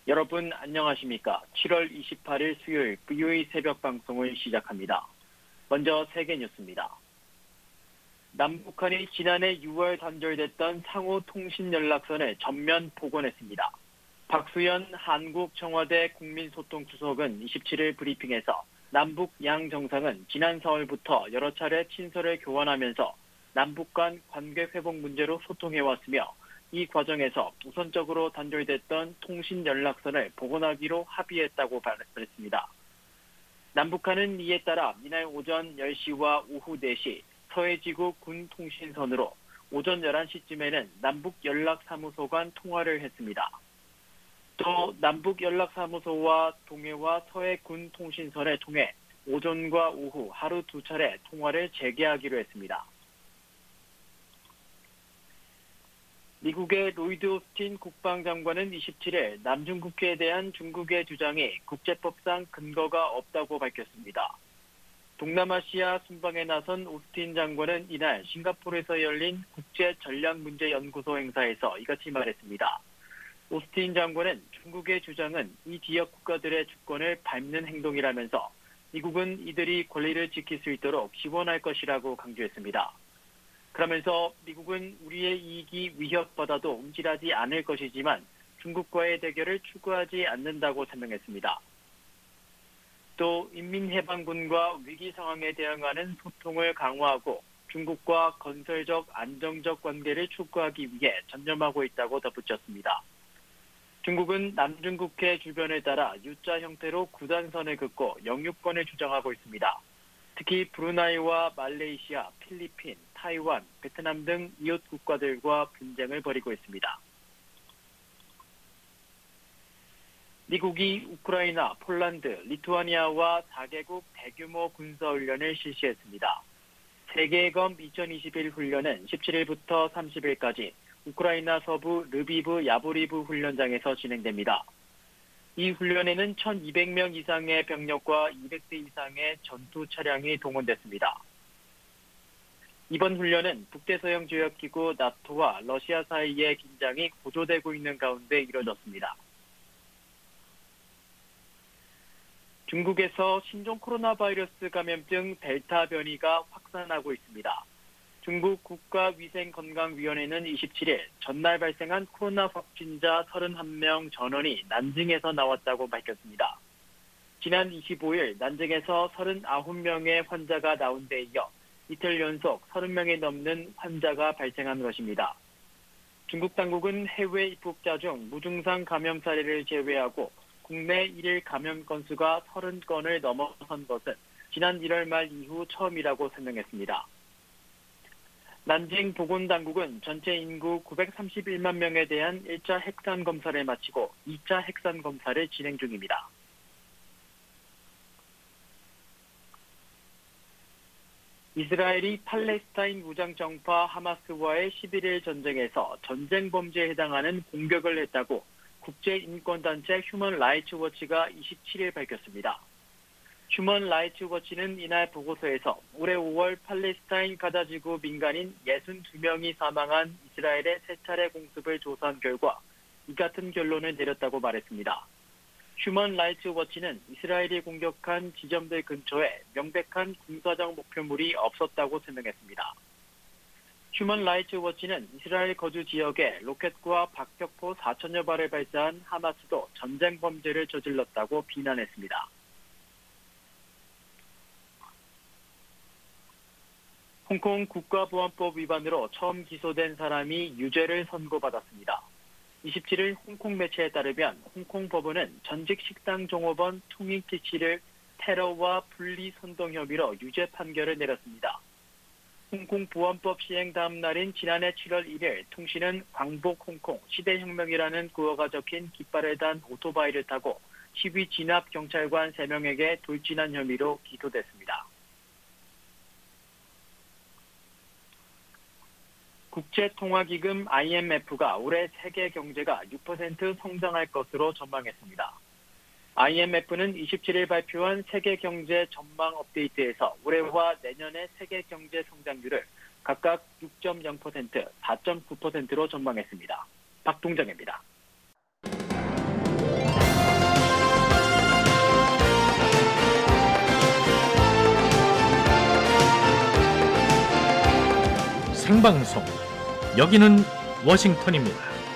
여러분 안녕하십니까? 7월 28일 수요일 VOA 새벽 방송을 시작합니다. 먼저 세계 뉴스입니다. 남북한이 지난해 6월 단절됐던 상호 통신 연락선을 전면 복원했습니다. 박수현 한국 청와대 국민소통수석은 27일 브리핑에서 남북 양 정상은 지난 4월부터 여러 차례 친서를 교환하면서 남북 간 관계 회복 문제로 소통해왔으며 이 과정에서 우선적으로 단절됐던 통신 연락선을 복원하기로 합의했다고 말했습니다. 남북한은 이에 따라 이날 오전 10시와 오후 4시 서해지구 군 통신선으로 오전 11시쯤에는 남북연락사무소 간 통화를 했습니다. 또 남북연락사무소와 동해와 서해 군 통신선을 통해 오전과 오후 하루 2차례 통화를 재개하기로 했습니다. 미국의 로이드 오스틴 국방장관은 27일 남중국해에 대한 중국의 주장이 국제법상 근거가 없다고 밝혔습니다. 동남아시아 순방에 나선 오스틴 장관은 이날 싱가포르에서 열린 국제전략문제연구소 행사에서 이같이 말했습니다. 오스틴 장관은 중국의 주장은 이 지역 국가들의 주권을 밟는 행동이라면서 미국은 이들이 권리를 지킬 수 있도록 지원할 것이라고 강조했습니다. 그러면서 미국은 우리의 이익이 위협받아도 움찔하지 않을 것이지만 중국과의 대결을 추구하지 않는다고 설명했습니다. 또 인민해방군과 위기 상황에 대응하는 소통을 강화하고 중국과 건설적 안정적 관계를 추구하기 위해 전념하고 있다고 덧붙였습니다. 중국은 남중국해 주변을 따라 U자 형태로 구단선을 긋고 영유권을 주장하고 있습니다. 특히 브루나이와 말레이시아, 필리핀, 타이완, 베트남 등 이웃 국가들과 분쟁을 벌이고 있습니다. 미국이 우크라이나, 폴란드, 리투아니아와 4개국 대규모 군사훈련을 실시했습니다. 세계검 2021 훈련은 17일부터 30일까지 우크라이나 서부 르비브 야보리브 훈련장에서 진행됩니다. 이 훈련에는 1,200명 이상의 병력과 200대 이상의 전투 차량이 동원됐습니다. 이번 훈련은 북대서양조약기구 나토와 러시아 사이의 긴장이 고조되고 있는 가운데 이뤄졌습니다. 중국에서 신종 코로나 바이러스 감염증 델타 변이가 확산하고 있습니다. 중국 국가위생건강위원회는 27일 전날 발생한 코로나 확진자 31명 전원이 난징에서 나왔다고 밝혔습니다. 지난 25일 난징에서 39명의 환자가 나온 데 이어 이틀 연속 30명이 넘는 환자가 발생한 것입니다. 중국 당국은 해외 입국자 중 무증상 감염 사례를 제외하고 국내 일일 감염 건수가 30건을 넘어선 것은 지난 1월 말 이후 처음이라고 설명했습니다. 난징 보건당국은 전체 인구 931만 명에 대한 1차 핵산 검사를 마치고 2차 핵산 검사를 진행 중입니다. 이스라엘이 팔레스타인 무장정파 하마스와의 11일 전쟁에서 전쟁 범죄에 해당하는 공격을 했다고 국제인권단체 휴먼 라이츠 워치가 27일 밝혔습니다. 휴먼 라이츠 워치는 이날 보고서에서 올해 5월 팔레스타인 가자 지구 민간인 62명이 사망한 이스라엘의 세 차례 공습을 조사한 결과 이 같은 결론을 내렸다고 말했습니다. 휴먼 라이츠 워치는 이스라엘이 공격한 지점들 근처에 명백한 군사적 목표물이 없었다고 설명했습니다. 휴먼 라이츠 워치는 이스라엘 거주 지역에 로켓과 박격포 4천여 발을 발사한 하마스도 전쟁 범죄를 저질렀다고 비난했습니다. 홍콩 국가보안법 위반으로 처음 기소된 사람이 유죄를 선고받았습니다. 27일 홍콩 매체에 따르면 홍콩 법원은 전직 식당 종업원 투밍키 씨를 테러와 분리 선동 혐의로 유죄 판결을 내렸습니다. 홍콩 보안법 시행 다음 날인 지난해 7월 1일 통신은 광복 홍콩 시대혁명이라는 구호가 적힌 깃발을 단 오토바이를 타고 시위 진압 경찰관 3명에게 돌진한 혐의로 기소됐습니다. 국제통화기금 IMF가 올해 세계 경제가 6% 성장할 것으로 전망했습니다. IMF는 27일 발표한 세계 경제 전망 업데이트에서 올해와 내년의 세계 경제 성장률을 각각 6.0%, 4.9%로 전망했습니다. 박동정입니다. 생방송. 여기는 워싱턴입니다.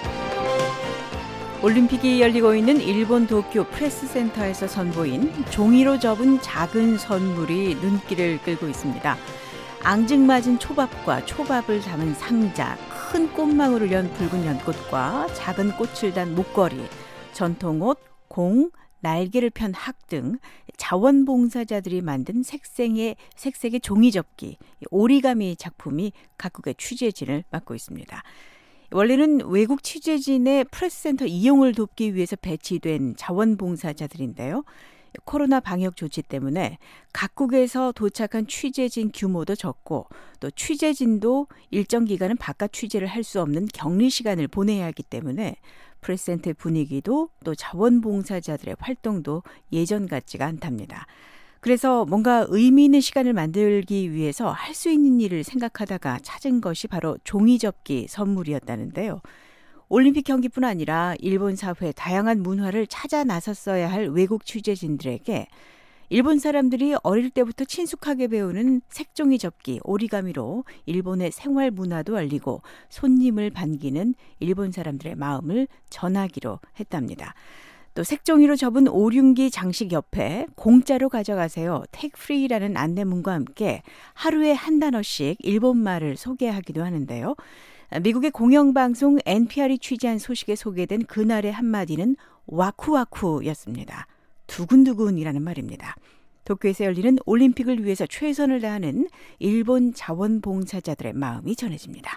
올림픽이 열리고 있는 일본 도쿄 프레스센터에서 선보인 종이로 접은 작은 선물이 눈길을 끌고 있습니다. 앙증맞은 초밥과 초밥을 담은 상자, 큰 꽃망울을 연 붉은 연꽃과 작은 꽃을 단 목걸이, 전통옷, 공, 날개를 편 학 등 자원봉사자들이 만든 색색의 종이접기, 오리가미 작품이 각국의 취재진을 맡고 있습니다. 원래는 외국 취재진의 프레스센터 이용을 돕기 위해서 배치된 자원봉사자들인데요. 코로나 방역 조치 때문에 각국에서 도착한 취재진 규모도 적고 또 취재진도 일정 기간은 바깥 취재를 할 수 없는 격리 시간을 보내야 하기 때문에 프레스센터의 분위기도 또 자원봉사자들의 활동도 예전 같지가 않답니다. 그래서 뭔가 의미 있는 시간을 만들기 위해서 할 수 있는 일을 생각하다가 찾은 것이 바로 종이접기 선물이었다는데요. 올림픽 경기뿐 아니라 일본 사회 다양한 문화를 찾아 나섰어야 할 외국 취재진들에게 일본 사람들이 어릴 때부터 친숙하게 배우는 색종이 접기, 오리가미로 일본의 생활 문화도 알리고 손님을 반기는 일본 사람들의 마음을 전하기로 했답니다. 또 색종이로 접은 오륜기 장식 옆에 공짜로 가져가세요, take free라는 안내문과 함께 하루에 한 단어씩 일본말을 소개하기도 하는데요. 미국의 공영방송 NPR이 취재한 소식에 소개된 그날의 한마디는 와쿠와쿠였습니다. 두근두근이라는 말입니다. 도쿄에서 열리는 올림픽을 위해서 최선을 다하는 일본 자원봉사자들의 마음이 전해집니다.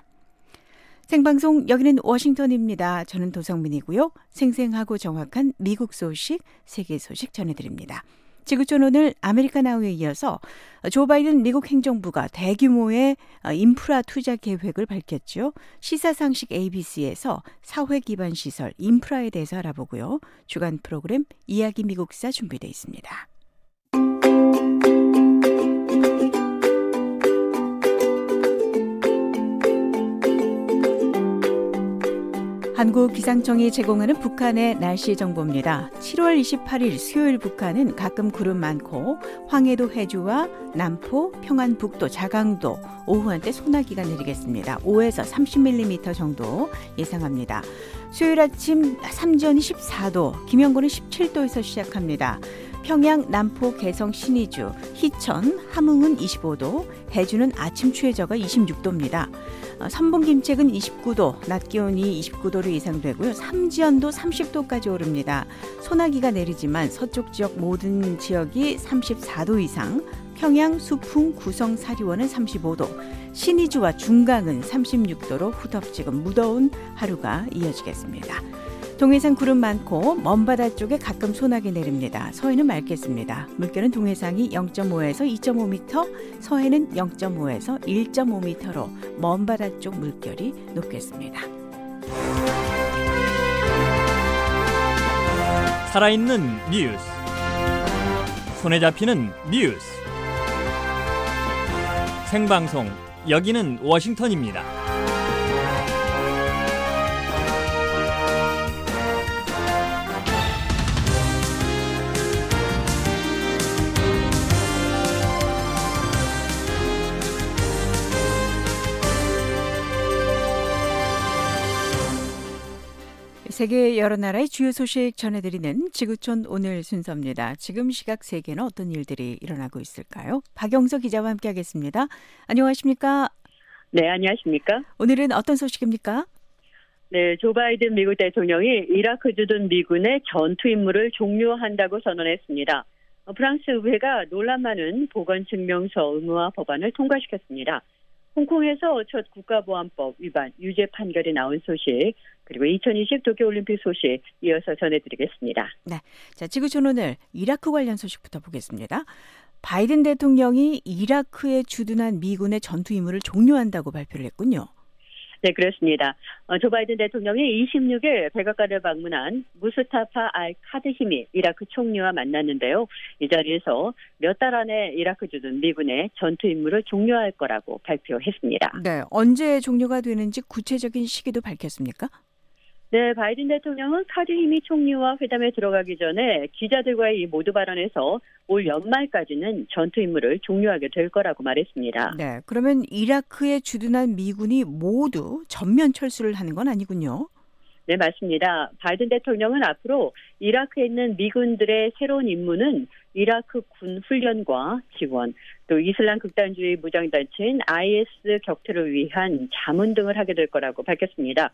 생방송 여기는 워싱턴입니다. 저는 도성민이고요. 생생하고 정확한 미국 소식, 세계 소식 전해드립니다. 지구촌 오늘 아메리카 나우에 이어서 조 바이든 미국 행정부가 대규모의 인프라 투자 계획을 밝혔죠. 시사상식 ABC에서 사회 기반 시설, 인프라에 대해서 알아보고요. 주간 프로그램 이야기 미국사 준비되어 있습니다. 한국기상청이 제공하는 북한의 날씨 정보입니다. 7월 28일 수요일 북한은 가끔 구름 많고 황해도 해주와 남포, 평안북도, 자강도 오후 한때 소나기가 내리겠습니다. 5에서 30mm 정도 예상합니다. 수요일 아침 삼전이 14도, 김영곤은 17도에서 시작합니다. 평양, 남포, 개성, 신의주, 희천, 함흥은 25도, 해주는 아침 최저가 26도입니다. 선봉 김책은 29도, 낮 기온이 29도로 예상되고요. 삼지연도 30도까지 오릅니다. 소나기가 내리지만 서쪽 지역 모든 지역이 34도 이상, 평양, 수풍, 구성, 사리원은 35도, 신의주와 중강은 36도로 후덥지근 무더운 하루가 이어지겠습니다. 동해상 구름 많고 먼바다 쪽에 가끔 소나기 내립니다. 서해는 맑겠습니다. 물결은 동해상이 0.5에서 2.5m, 서해는 0.5에서 1.5m로 먼바다 쪽 물결이 높겠습니다. 살아있는 뉴스, 손에 잡히는 뉴스, 생방송 여기는 워싱턴입니다. 세계 여러 나라의 주요 소식 전해드리는 지구촌 오늘 순서입니다. 지금 시각 세계는 어떤 일들이 일어나고 있을까요? 박영서 기자와 함께하겠습니다. 안녕하십니까? 네, 안녕하십니까? 오늘은 어떤 소식입니까? 네, 조 바이든 미국 대통령이 이라크 주둔 미군의 전투 임무를 종료한다고 선언했습니다. 프랑스 의회가 논란 많은 보건증명서 의무화 법안을 통과시켰습니다. 홍콩에서 첫 국가보안법 위반 유죄 판결이 나온 소식, 그리고 2020 도쿄올림픽 소식 이어서 전해드리겠습니다. 네, 자, 지구촌 오늘 이라크 관련 소식부터 보겠습니다. 바이든 대통령이 이라크에 주둔한 미군의 전투 임무를 종료한다고 발표를 했군요. 네, 그렇습니다. 조 바이든 대통령이 26일 백악관을 방문한 무스타파 알-카드히미 이라크 총리와 만났는데요. 이 자리에서 몇 달 안에 이라크 주둔 미군의 전투 임무를 종료할 거라고 발표했습니다. 네, 언제 종료가 되는지 구체적인 시기도 밝혔습니까? 네, 바이든 대통령은 카드히미 총리와 회담에 들어가기 전에 기자들과의 이 모두 발언에서 올 연말까지는 전투 임무를 종료하게 될 거라고 말했습니다. 네, 그러면 이라크에 주둔한 미군이 모두 전면 철수를 하는 건 아니군요. 네, 맞습니다. 바이든 대통령은 앞으로 이라크에 있는 미군들의 새로운 임무는 이라크 군 훈련과 지원, 또 이슬람 극단주의 무장단체인 IS 격퇴를 위한 자문 등을 하게 될 거라고 밝혔습니다.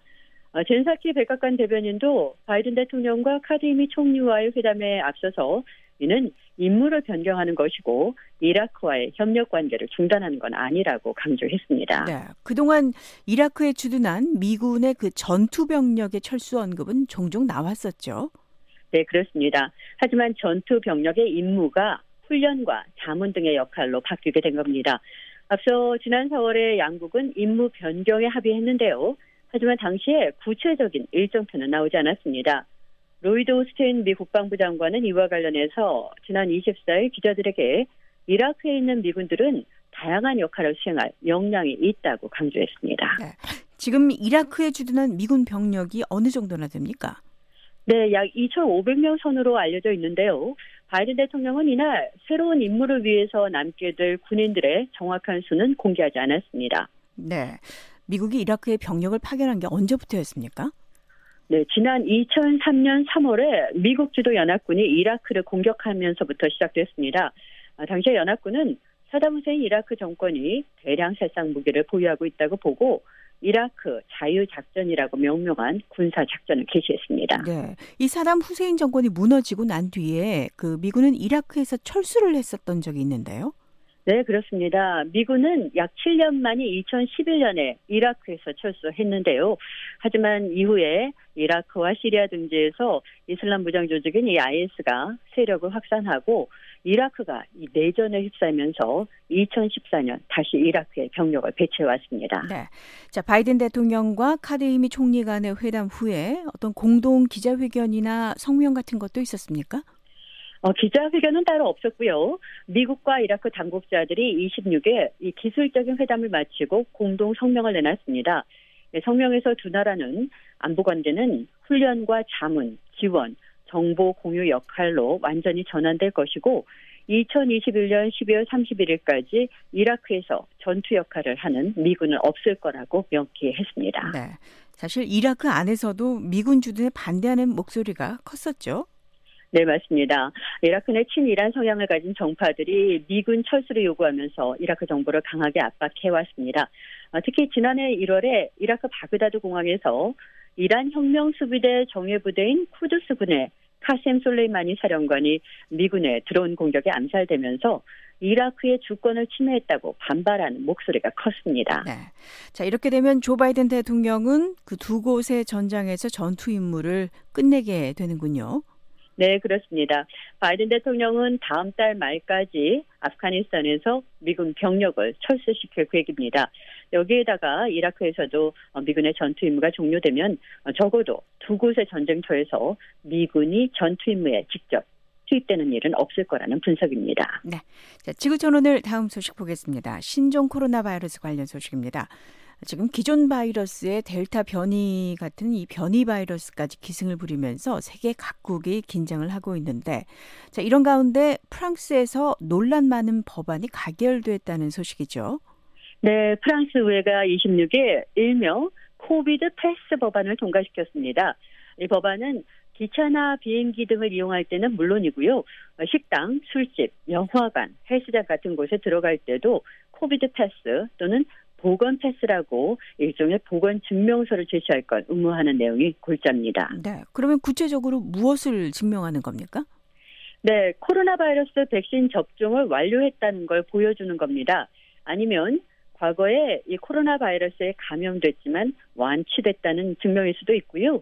젠사키 백악관 대변인도 바이든 대통령과 카드히미 총리와의 회담에 앞서서 이는 임무를 변경하는 것이고 이라크와의 협력 관계를 중단하는 건 아니라고 강조했습니다. 네, 그동안 이라크에 주둔한 미군의 그 전투 병력의 철수 언급은 종종 나왔었죠. 네, 그렇습니다. 하지만 전투 병력의 임무가 훈련과 자문 등의 역할로 바뀌게 된 겁니다. 앞서 지난 4월에 양국은 임무 변경에 합의했는데요. 하지만 당시에 구체적인 일정표는 나오지 않았습니다. 로이드 오스틴 미 국방부 장관은 이와 관련해서 지난 24일 기자들에게 이라크에 있는 미군들은 다양한 역할을 수행할 역량이 있다고 강조했습니다. 네, 지금 이라크에 주둔한 미군 병력이 어느 정도나 됩니까? 네, 약 2,500명 선으로 알려져 있는데요. 바이든 대통령은 이날 새로운 임무를 위해서 남게 될 군인들의 정확한 수는 공개하지 않았습니다. 네, 미국이 이라크에 병력을 파견한 게 언제부터였습니까? 네, 지난 2003년 3월에 미국 주도 연합군이 이라크를 공격하면서부터 시작됐습니다. 당시에 연합군은 사담 후세인 이라크 정권이 대량 살상 무기를 보유하고 있다고 보고 이라크 자유작전이라고 명명한 군사작전을 개시했습니다. 네, 이 사담 후세인 정권이 무너지고 난 뒤에 그 미군은 이라크에서 철수를 했었던 적이 있는데요. 네, 그렇습니다. 미군은 약 7년 만인 2011년에 이라크에서 철수했는데요. 하지만 이후에 이라크와 시리아 등지에서 이슬람 무장 조직인 이 IS가 세력을 확산하고 이라크가 이 내전에 휩싸이면서 2014년 다시 이라크에 병력을 배치해왔습니다. 네, 자 바이든 대통령과 카드히미 총리 간의 회담 후에 어떤 공동 기자회견이나 성명 같은 것도 있었습니까? 기자회견은 따로 없었고요. 미국과 이라크 당국자들이 26일 이 기술적인 회담을 마치고 공동 성명을 내놨습니다. 성명에서 두 나라는 안보 관계는 훈련과 자문, 지원, 정보 공유 역할로 완전히 전환될 것이고 2021년 12월 31일까지 이라크에서 전투 역할을 하는 미군은 없을 거라고 명기했습니다. 네, 사실 이라크 안에서도 미군 주둔에 반대하는 목소리가 컸었죠. 네, 맞습니다. 이라크 내 친이란 성향을 가진 정파들이 미군 철수를 요구하면서 이라크 정부를 강하게 압박해왔습니다. 특히 지난해 1월에 이라크 바그다드 공항에서 이란 혁명수비대 정예부대인 쿠두스군의 카셈 솔레이마니 사령관이 미군의 드론 공격에 암살되면서 이라크의 주권을 침해했다고 반발하는 목소리가 컸습니다. 네. 자, 이렇게 되면 조 바이든 대통령은 그 두 곳의 전장에서 전투 임무를 끝내게 되는군요. 네, 그렇습니다. 바이든 대통령은 다음 달 말까지 아프가니스탄에서 미군 병력을 철수시킬 계획입니다. 여기에다가 이라크에서도 미군의 전투 임무가 종료되면 적어도 두 곳의 전쟁터에서 미군이 전투 임무에 직접 투입되는 일은 없을 거라는 분석입니다. 네, 자, 지구촌 오늘 다음 소식 보겠습니다. 신종 코로나 바이러스 관련 소식입니다. 지금 기존 바이러스의 델타 변이 같은 이 변이 바이러스까지 기승을 부리면서 세계 각국이 긴장을 하고 있는데, 자, 이런 가운데 프랑스에서 논란 많은 법안이 가결됐다는 소식이죠. 네, 프랑스 의회가 26일 일명 코비드 패스 법안을 통과시켰습니다. 이 법안은 기차나 비행기 등을 이용할 때는 물론이고요. 식당, 술집, 영화관, 헬스장 같은 곳에 들어갈 때도 코비드 패스 또는 보건 패스라고 일종의 보건 증명서를 제시할 걸 의무화하는 내용이 골자입니다. 네, 그러면 구체적으로 무엇을 증명하는 겁니까? 네, 코로나 바이러스 백신 접종을 완료했다는 걸 보여주는 겁니다. 아니면 과거에 이 코로나 바이러스에 감염됐지만 완치됐다는 증명일 수도 있고요.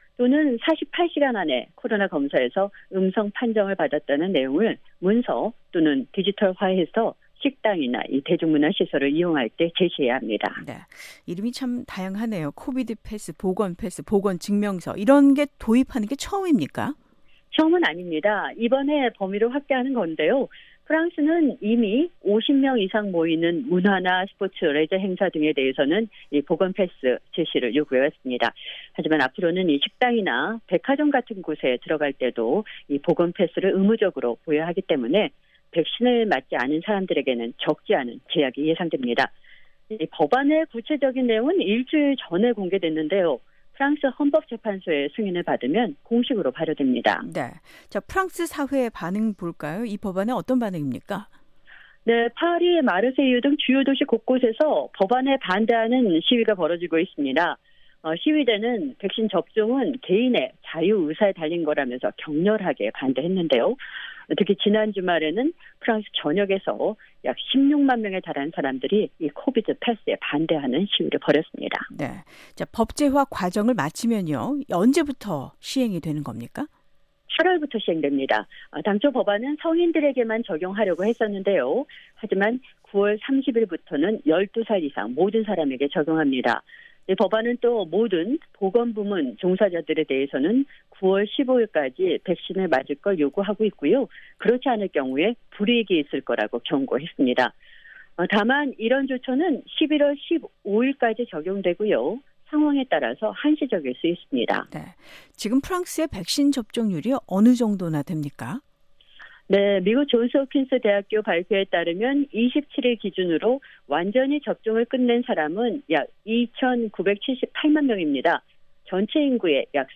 또는 48시간 안에 코로나 검사에서 음성 판정을 받았다는 내용을 문서 또는 디지털화해서 식당이나 이 대중문화 시설을 이용할 때 제시해야 합니다. 네, 이름이 참 다양하네요. 코비드 패스, 보건 패스, 보건 증명서 이런 게 도입하는 게 처음입니까? 처음은 아닙니다. 이번에 범위를 확대하는 건데요. 프랑스는 이미 50명 이상 모이는 문화나 스포츠, 레저 행사 등에 대해서는 이 보건 패스 제시를 요구해왔습니다. 하지만 앞으로는 이 식당이나 백화점 같은 곳에 들어갈 때도 이 보건 패스를 의무적으로 보여야 하기 때문에 백신을 맞지 않은 사람들에게는 적지 않은 제약이 예상됩니다. 이 법안의 구체적인 내용은 일주일 전에 공개됐는데요. 프랑스 헌법재판소의 승인을 받으면 공식으로 발효됩니다. 네. 자, 프랑스 사회의 반응 볼까요? 이 법안에 어떤 반응입니까? 네, 파리, 마르세유 등 주요 도시 곳곳에서 법안에 반대하는 시위가 벌어지고 있습니다. 시위대는 백신 접종은 개인의 자유의사에 달린 거라면서 격렬하게 반대했는데요. 특히 지난 주말에는 프랑스 전역에서 약 16만 명에 달하는 사람들이 이 코비드 패스에 반대하는 시위를 벌였습니다. 네. 자, 법제화 과정을 마치면요. 언제부터 시행이 되는 겁니까? 8월부터 시행됩니다. 당초 법안은 성인들에게만 적용하려고 했었는데요. 하지만 9월 30일부터는 12살 이상 모든 사람에게 적용합니다. 이 법안은 또 모든 보건부문 종사자들에 대해서는 9월 15일까지 백신을 맞을 걸 요구하고 있고요. 그렇지 않을 경우에 불이익이 있을 거라고 경고했습니다. 다만 이런 조처는 11월 15일까지 적용되고요. 상황에 따라서 한시적일 수 있습니다. 네. 지금 프랑스의 백신 접종률이 어느 정도나 됩니까? 네, 미국 존스홉킨스 대학교 발표에 따르면 27일 기준으로 완전히 접종을 끝낸 사람은 약 2,978만 명입니다. 전체 인구의 약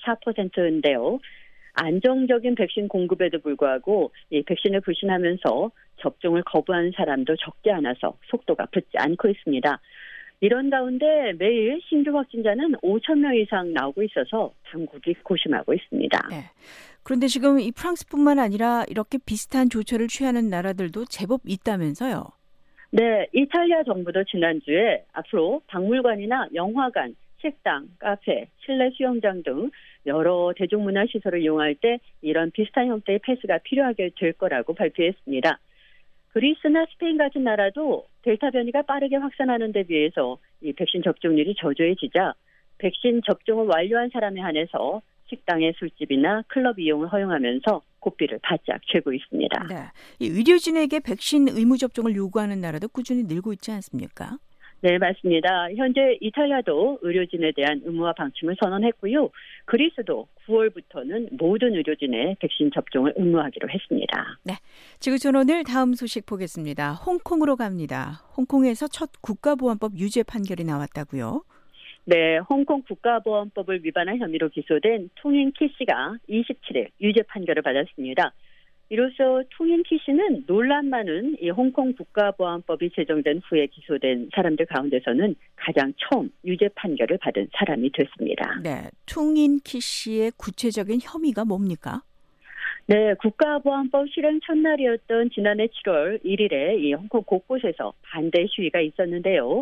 44%인데요. 안정적인 백신 공급에도 불구하고 이 백신을 불신하면서 접종을 거부하는 사람도 적지 않아서 속도가 붙지 않고 있습니다. 이런 가운데 매일 신규 확진자는 5천 명 이상 나오고 있어서 당국이 고심하고 있습니다. 네. 그런데 지금 이 프랑스뿐만 아니라 이렇게 비슷한 조처를 취하는 나라들도 제법 있다면서요? 네, 이탈리아 정부도 지난주에 앞으로 박물관이나 영화관, 식당, 카페, 실내 수영장 등 여러 대중문화시설을 이용할 때 이런 비슷한 형태의 패스가 필요하게 될 거라고 발표했습니다. 그리스나 스페인 같은 나라도 델타 변이가 빠르게 확산하는 데 비해서 이 백신 접종률이 저조해지자 백신 접종을 완료한 사람에 한해서 식당의 술집이나 클럽 이용을 허용하면서 고삐를 바짝 쥐고 있습니다. 네, 이 의료진에게 백신 의무 접종을 요구하는 나라도 꾸준히 늘고 있지 않습니까? 네, 맞습니다. 현재 이탈리아도 의료진에 대한 의무화 방침을 선언했고요. 그리스도 9월부터는 모든 의료진의 백신 접종을 의무화하기로 했습니다. 네, 지구촌 오늘 다음 소식 보겠습니다. 홍콩으로 갑니다. 홍콩에서 첫 국가보안법 유죄 판결이 나왔다고요? 네, 홍콩 국가보안법을 위반한 혐의로 기소된 퉁인 키 씨가 27일 유죄 판결을 받았습니다. 이로써 퉁인 키 씨는 논란 많은 이 홍콩 국가보안법이 제정된 후에 기소된 사람들 가운데서는 가장 처음 유죄 판결을 받은 사람이 됐습니다. 네, 퉁인 키 씨의 구체적인 혐의가 뭡니까? 네, 국가보안법 실행 첫날이었던 지난해 7월 1일에 이 홍콩 곳곳에서 반대 시위가 있었는데요.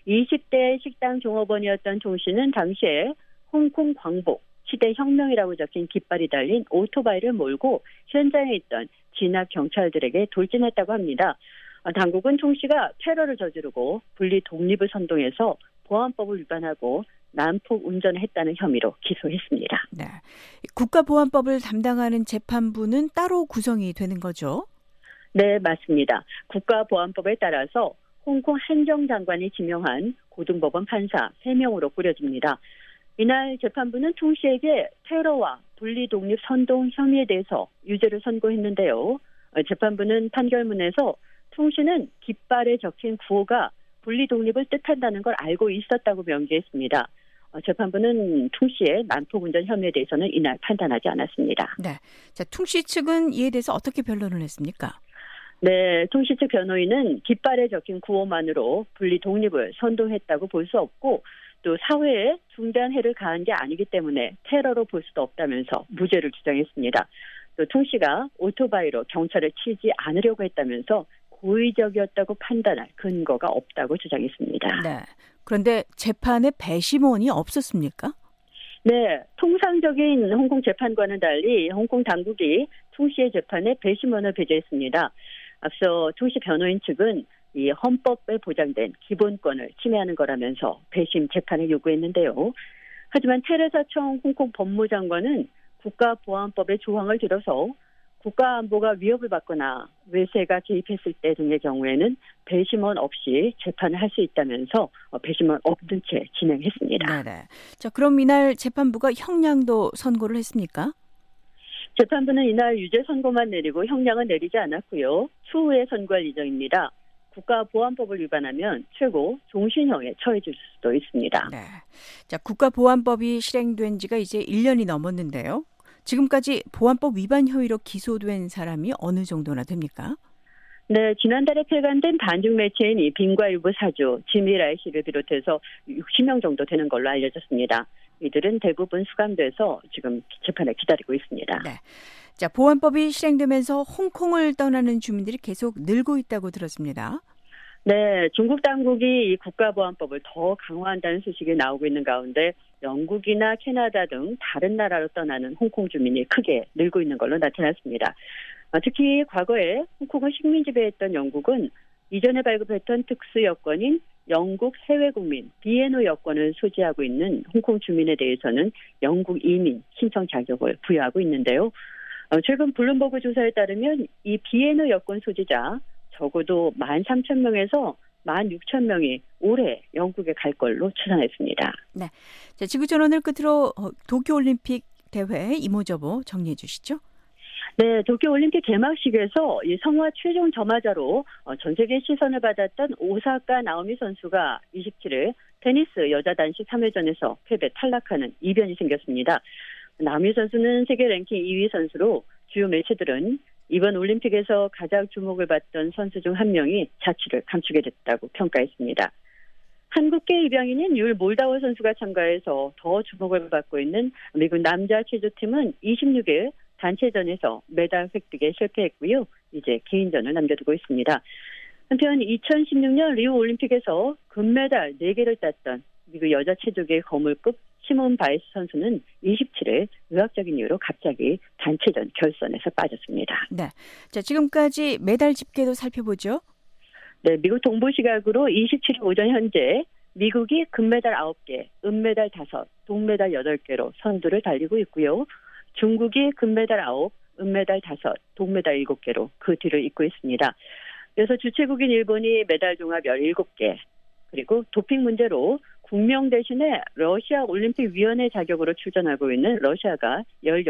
20대 식당 종업원이었던 종 씨는 당시에 홍콩 광복, 시대 혁명이라고 적힌 깃발이 달린 오토바이를 몰고 현장에 있던 진압 경찰들에게 돌진했다고 합니다. 당국은 총 씨가 테러를 저지르고 분리 독립을 선동해서 보안법을 위반하고 난폭 운전을 했다는 혐의로 기소했습니다. 네, 국가보안법을 담당하는 재판부는 따로 구성이 되는 거죠? 네, 맞습니다. 국가보안법에 따라서 홍콩 행정장관이 지명한 고등법원 판사 3명으로 꾸려집니다. 이날 재판부는 총 씨에게 테러와 분리독립 선동 혐의에 대해서 유죄를 선고했는데요. 재판부는 판결문에서 총 씨는 깃발에 적힌 구호가 분리독립을 뜻한다는 걸 알고 있었다고 명기했습니다. 재판부는 퉁 씨의 난폭운전 혐의에 대해서는 이날 판단하지 않았습니다. 네, 자, 퉁 씨 측은 이에 대해서 어떻게 변론을 했습니까? 네, 퉁 씨 측 변호인은 깃발에 적힌 구호만으로 분리 독립을 선동했다고 볼 수 없고 또 사회에 중대한 해를 가한 게 아니기 때문에 테러로 볼 수도 없다면서 무죄를 주장했습니다. 또 퉁 씨가 오토바이로 경찰을 치지 않으려고 했다면서 고의적이었다고 판단할 근거가 없다고 주장했습니다. 네, 그런데 재판에 배심원이 없었습니까? 네, 통상적인 홍콩 재판과는 달리 홍콩 당국이 퉁 씨의 재판에 배심원을 배제했습니다. 앞서 퉁 씨 변호인 측은 이 헌법에 보장된 기본권을 침해하는 거라면서 배심 재판을 요구했는데요. 하지만 테레사 청 홍콩 법무장관은 국가보안법의 조항을 들어서 국가 안보가 위협을 받거나 외세가 개입했을 때 등의 경우에는 배심원 없이 재판을 할 수 있다면서 배심원 없는 채 진행했습니다. 네네. 자, 그럼 이날 재판부가 형량도 선고를 했습니까? 재판부는 이날 유죄 선고만 내리고 형량은 내리지 않았고요. 추후에 선고할 예정입니다. 국가보안법을 위반하면 최고 종신형에 처해질 수도 있습니다. 네. 자, 국가보안법이 실행된 지가 이제 1년이 넘었는데요. 지금까지 보안법 위반 혐의로 기소된 사람이 어느 정도나 됩니까? 네, 지난달에 폐간된 반중 매체인 이 빙과유부 사주 지미라이 씨를 비롯해서 60명 정도 되는 걸로 알려졌습니다. 이들은 대부분 수감돼서 지금 재판을 기다리고 있습니다. 네. 자, 보안법이 실행되면서 홍콩을 떠나는 주민들이 계속 늘고 있다고 들었습니다. 네, 중국 당국이 이 국가보안법을 더 강화한다는 소식이 나오고 있는 가운데 영국이나 캐나다 등 다른 나라로 떠나는 홍콩 주민이 크게 늘고 있는 걸로 나타났습니다. 특히 과거에 홍콩을 식민 지배했던 영국은 이전에 발급했던 특수 여권인 영국 해외국민 BNO 여권을 소지하고 있는 홍콩 주민에 대해서는 영국 이민 신청 자격을 부여하고 있는데요. 최근 블룸버그 조사에 따르면 이 BNO 여권 소지자 적어도 13,000명에서 16,000명이 올해 영국에 갈 걸로 추산했습니다. 네. 자, 지구촌 끝으로 도쿄올림픽 대회 이모저모 정리해 주시죠. 네, 도쿄올림픽 개막식에서 이 성화 최종 점화자로 전 세계 시선을 받았던 오사카 나오미 선수가 27일 테니스 여자 단식 3회전에서 패배 탈락하는 이변이 생겼습니다. 나오미 선수는 세계 랭킹 2위 선수로 주요 매체들은 이번 올림픽에서 가장 주목을 받던 선수 중 한 명이 자취를 감추게 됐다고 평가했습니다. 한국계 입양인인 율 몰다워 선수가 참가해서 더 주목을 받고 있는 미국 남자 체조팀은 26일 단체전에서 메달 획득에 실패했고요. 이제 개인전을 남겨두고 있습니다. 한편 2016년 리우 올림픽에서 금메달 4개를 땄던 미국 여자 체조계 거물급 시몬 바이스 선수는 27일 의학적인 이유로 갑자기 단체전 결선에서 빠졌습니다. 네. 자, 지금까지 메달 집계도 살펴보죠. 네, 미국 동부 시각으로 27일 오전 현재 미국이 금메달 9개, 은메달 5, 동메달 8개로 선두를 달리고 있고요. 중국이 금메달 9, 은메달 5, 동메달 7개로 그 뒤를 잇고 있습니다. 그래서 주최국인 일본이 메달 종합 17개, 그리고 도핑 문제로 국명 대신에 러시아 올림픽위원회 자격으로 출전하고 있는 러시아가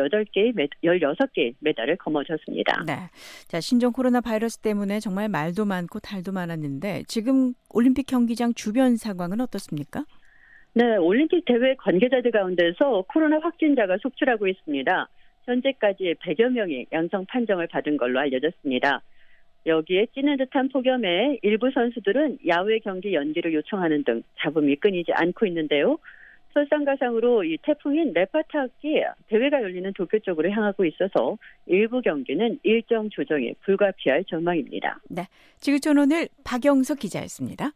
16개의 메달을 거머쥐었습니다. 네. 자, 신종 코로나 바이러스 때문에 정말 말도 많고 탈도 많았는데 지금 올림픽 경기장 주변 상황은 어떻습니까? 네, 올림픽 대회 관계자들 가운데서 코로나 확진자가 속출하고 있습니다. 현재까지 100여 명이 양성 판정을 받은 걸로 알려졌습니다. 여기에 찌는 듯한 폭염에 일부 선수들은 야외 경기 연기를 요청하는 등 잡음이 끊이지 않고 있는데요. 설상가상으로 이 태풍인 네파탁이 대회가 열리는 도쿄 쪽으로 향하고 있어서 일부 경기는 일정 조정이 불가피할 전망입니다. 네, 지구촌 오늘 박영석 기자였습니다.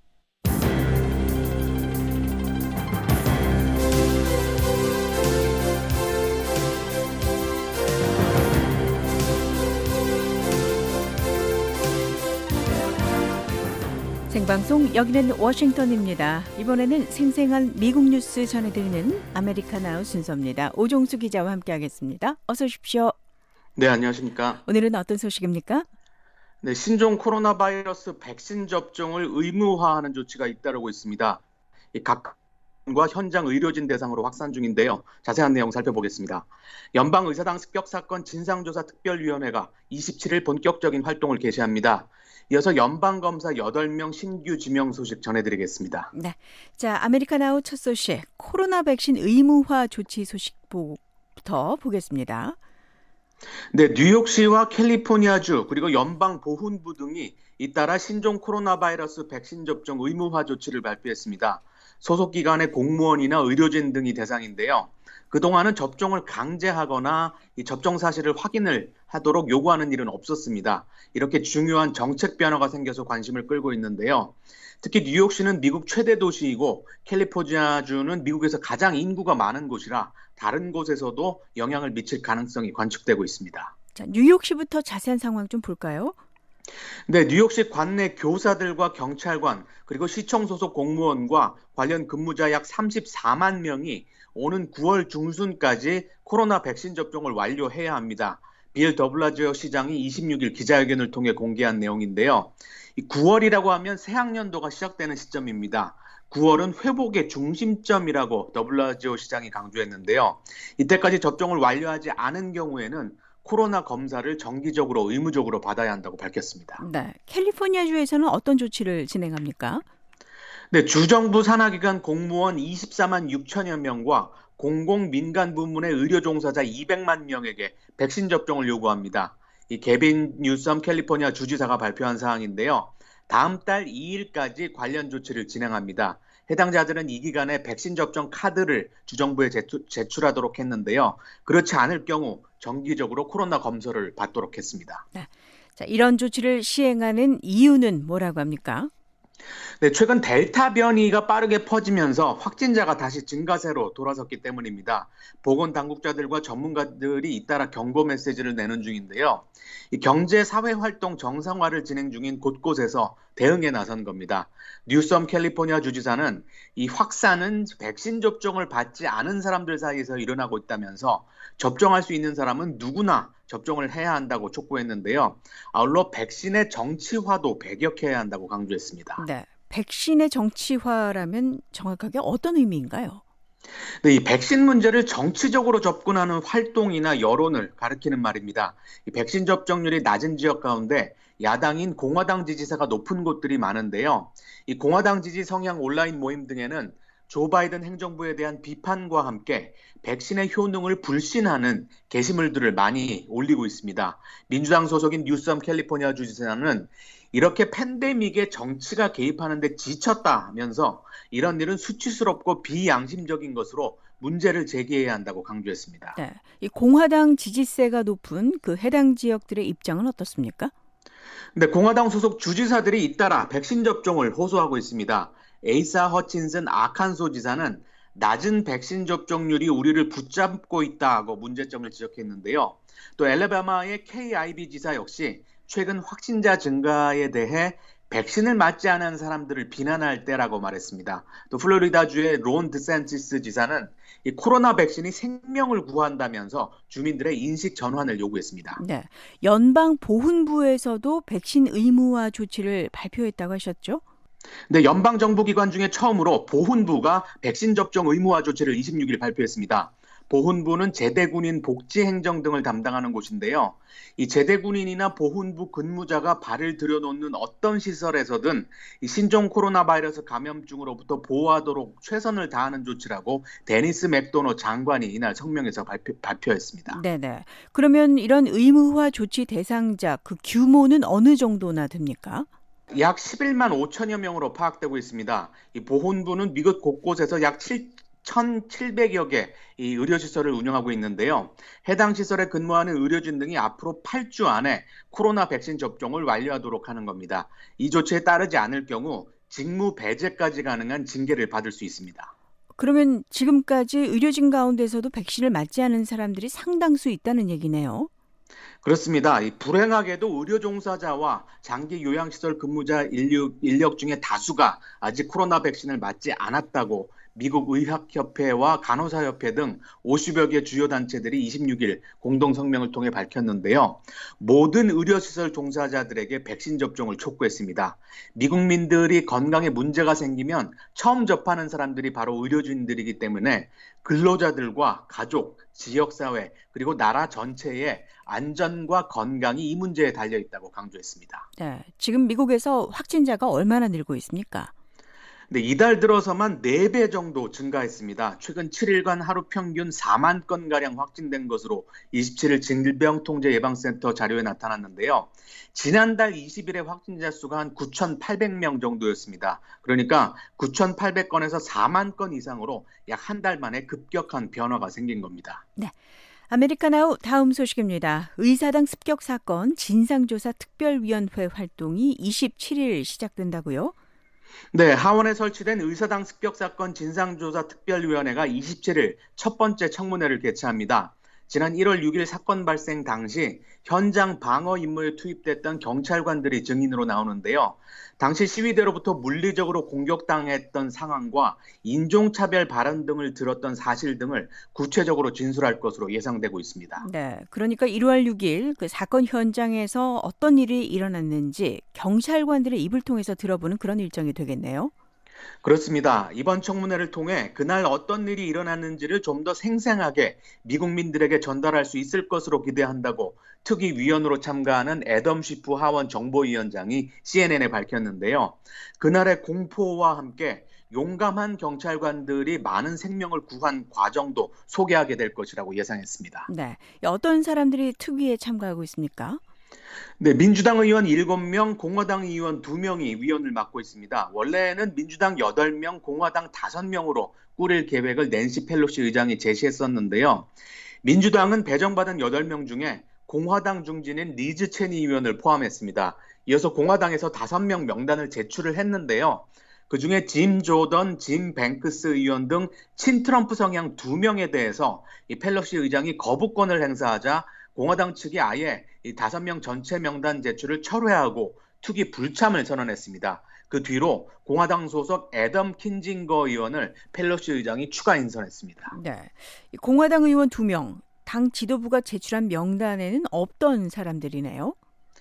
생방송 여기는 워싱턴입니다. 이번에는 생생한 미국 뉴스 전해드리는 아메리카나우 순서입니다. 오종수 기자와 함께하겠습니다. 어서 오십시오. 네, 안녕하십니까. 오늘은 어떤 소식입니까? 네, 신종 코로나 바이러스 백신 접종을 의무화하는 조치가 잇따르고 있습니다. 각 과 현장 의료진 대상으로 확산 중인데요. 자세한 내용 살펴보겠습니다. 연방의사당 습격사건 진상조사특별위원회가 27일 본격적인 활동을 개시합니다. 이어서 연방검사 8명 신규 지명 소식 전해드리겠습니다. 네, 자, 아메리카나우 첫 소식, 코로나 백신 의무화 조치 소식부터 보겠습니다. 네, 뉴욕시와 캘리포니아주 그리고 연방보훈부 등이 잇따라 신종 코로나 바이러스 백신 접종 의무화 조치를 발표했습니다. 소속 기관의 공무원이나 의료진 등이 대상인데요. 그동안은 접종을 강제하거나 이 접종 사실을 확인을 하도록 요구하는 일은 없었습니다. 이렇게 중요한 정책 변화가 생겨서 관심을 끌고 있는데요. 특히 뉴욕시는 미국 최대 도시이고 캘리포니아주는 미국에서 가장 인구가 많은 곳이라 다른 곳에서도 영향을 미칠 가능성이 관측되고 있습니다. 자, 뉴욕시부터 자세한 상황 좀 볼까요? 네, 뉴욕시 관내 교사들과 경찰관 그리고 시청 소속 공무원과 관련 근무자 약 34만 명이 오는 9월 중순까지 코로나 백신 접종을 완료해야 합니다. 빌 더블라지오 시장이 26일 기자회견을 통해 공개한 내용인데요. 9월이라고 하면 새학년도가 시작되는 시점입니다. 9월은 회복의 중심점이라고 더블라지오 시장이 강조했는데요. 이때까지 접종을 완료하지 않은 경우에는 코로나 검사를 정기적으로 의무적으로 받아야 한다고 밝혔습니다. 네, 캘리포니아주에서는 어떤 조치를 진행합니까? 네, 주정부 산하기관 공무원 24만 6천여 명과 공공민간 부문의 의료 종사자 200만 명에게 백신 접종을 요구합니다. 이 게빈 뉴섬 캘리포니아 주지사가 발표한 사항인데요. 다음 달 2일까지 관련 조치를 진행합니다. 해당자들은 이 기간에 백신 접종 카드를 주정부에 제출하도록 했는데요. 그렇지 않을 경우 정기적으로 코로나 검사를 받도록 했습니다. 네. 자, 이런 조치를 시행하는 이유는 뭐라고 합니까? 네, 최근 델타 변이가 빠르게 퍼지면서 확진자가 다시 증가세로 돌아섰기 때문입니다. 보건당국자들과 전문가들이 잇따라 경고 메시지를 내는 중인데요. 이 경제 사회 활동 정상화를 진행 중인 곳곳에서 대응에 나선 겁니다. 뉴섬 캘리포니아 주지사는 이 확산은 백신 접종을 받지 않은 사람들 사이에서 일어나고 있다면서 접종할 수 있는 사람은 누구나 접종을 해야 한다고 촉구했는데요. 아울러 백신의 정치화도 배격해야 한다고 강조했습니다. 네, 백신의 정치화라면 정확하게 어떤 의미인가요? 네, 이 백신 문제를 정치적으로 접근하는 활동이나 여론을 가리키는 말입니다. 이 백신 접종률이 낮은 지역 가운데 야당인 공화당 지지세가 높은 곳들이 많은데요. 이 공화당 지지 성향 온라인 모임 등에는 조 바이든 행정부에 대한 비판과 함께 백신의 효능을 불신하는 게시물들을 많이 올리고 있습니다. 민주당 소속인 뉴섬 캘리포니아 주지사는 이렇게 팬데믹에 정치가 개입하는 데 지쳤다면서 이런 일은 수치스럽고 비양심적인 것으로 문제를 제기해야 한다고 강조했습니다. 네, 이 공화당 지지세가 높은 그 해당 지역들의 입장은 어떻습니까? 근데 공화당 소속 주지사들이 잇따라 백신 접종을 호소하고 있습니다. 에이사 허친슨 아칸소 지사는 낮은 백신 접종률이 우리를 붙잡고 있다고 문제점을 지적했는데요. 또 엘레바마의 KIB 지사 역시 최근 확진자 증가에 대해 백신을 맞지 않은 사람들을 비난할 때라고 말했습니다. 또 플로리다주의 론 드샌티스 지사는 이 코로나 백신이 생명을 구한다면서 주민들의 인식 전환을 요구했습니다. 네, 연방보훈부에서도 백신 의무화 조치를 발표했다고 하셨죠? 네, 연방정부기관 중에 처음으로 보훈부가 백신 접종 의무화 조치를 26일 발표했습니다. 보훈부는 제대군인 복지행정 등을 담당하는 곳인데요. 이 제대군인이나 보훈부 근무자가 발을 들여놓는 어떤 시설에서든 이 신종 코로나 바이러스 감염증으로부터 보호하도록 최선을 다하는 조치라고 데니스 맥도너 장관이 이날 성명에서 발표했습니다. 네네. 그러면 이런 의무화 조치 대상자 그 규모는 어느 정도나 됩니까? 약 11만 5천여 명으로 파악되고 있습니다. 이 보훈부는 미국 곳곳에서 약 1,700여 개 이 의료시설을 운영하고 있는데요. 해당 시설에 근무하는 의료진 등이 앞으로 8주 안에 코로나 백신 접종을 완료하도록 하는 겁니다. 이 조치에 따르지 않을 경우 직무 배제까지 가능한 징계를 받을 수 있습니다. 그러면 지금까지 의료진 가운데서도 백신을 맞지 않은 사람들이 상당수 있다는 얘기네요. 그렇습니다. 불행하게도 의료 종사자와 장기 요양시설 근무자 인력 중에 다수가 아직 코로나 백신을 맞지 않았다고 미국 의학협회와 간호사협회 등 50여 개 주요 단체들이 26일 공동성명을 통해 밝혔는데요. 모든 의료시설 종사자들에게 백신 접종을 촉구했습니다. 미국민들이 건강에 문제가 생기면 처음 접하는 사람들이 바로 의료진들이기 때문에 근로자들과 가족, 지역사회, 그리고 나라 전체의 안전과 건강이 이 문제에 달려있다고 강조했습니다. 네, 지금 미국에서 확진자가 얼마나 늘고 있습니까? 네, 이달 들어서만 4배 정도 증가했습니다. 최근 7일간 하루 평균 4만 건가량 확진된 것으로 27일 질병통제예방센터 자료에 나타났는데요. 지난달 20일에 확진자 수가 한 9,800명 정도였습니다. 그러니까 9,800건에서 4만 건 이상으로 약 한 달 만에 급격한 변화가 생긴 겁니다. 네. 아메리카나우 다음 소식입니다. 의사당 습격 사건 진상조사 특별위원회 활동이 27일 시작된다고요? 네, 하원에 설치된 의사당 습격 사건 진상조사 특별위원회가 27일 첫 번째 청문회를 개최합니다. 지난 1월 6일 사건 발생 당시 현장 방어 임무에 투입됐던 경찰관들이 증인으로 나오는데요. 당시 시위대로부터 물리적으로 공격당했던 상황과 인종차별 발언 등을 들었던 사실 등을 구체적으로 진술할 것으로 예상되고 있습니다. 네, 그러니까 1월 6일 그 사건 현장에서 어떤 일이 일어났는지 경찰관들의 입을 통해서 들어보는 그런 일정이 되겠네요. 그렇습니다. 이번 청문회를 통해 그날 어떤 일이 일어났는지를 좀 더 생생하게 미국민들에게 전달할 수 있을 것으로 기대한다고 특위위원으로 참가하는 애덤 쉬프 하원 정보위원장이 CNN에 밝혔는데요. 그날의 공포와 함께 용감한 경찰관들이 많은 생명을 구한 과정도 소개하게 될 것이라고 예상했습니다. 네, 어떤 사람들이 특위에 참가하고 있습니까? 네, 민주당 의원 7명, 공화당 의원 2명이 위원을 맡고 있습니다. 원래는 민주당 8명, 공화당 5명으로 꾸릴 계획을 낸시 펠로시 의장이 제시했었는데요. 민주당은 배정받은 8명 중에 공화당 중진인 리즈 체니 의원을 포함했습니다. 이어서 공화당에서 5명 명단을 제출을 했는데요. 그중에 짐 조던, 짐 뱅크스 의원 등 친트럼프 성향 2명에 대해서 이 펠로시 의장이 거부권을 행사하자 공화당 측이 아예 이 5명 전체 명단 제출을 철회하고 투기 불참을 선언했습니다. 그 뒤로 공화당 소속 애덤 킨징거 의원을 펠로시 의장이 추가 인선했습니다. 네, 공화당 의원 2명, 당 지도부가 제출한 명단에는 없던 사람들이네요.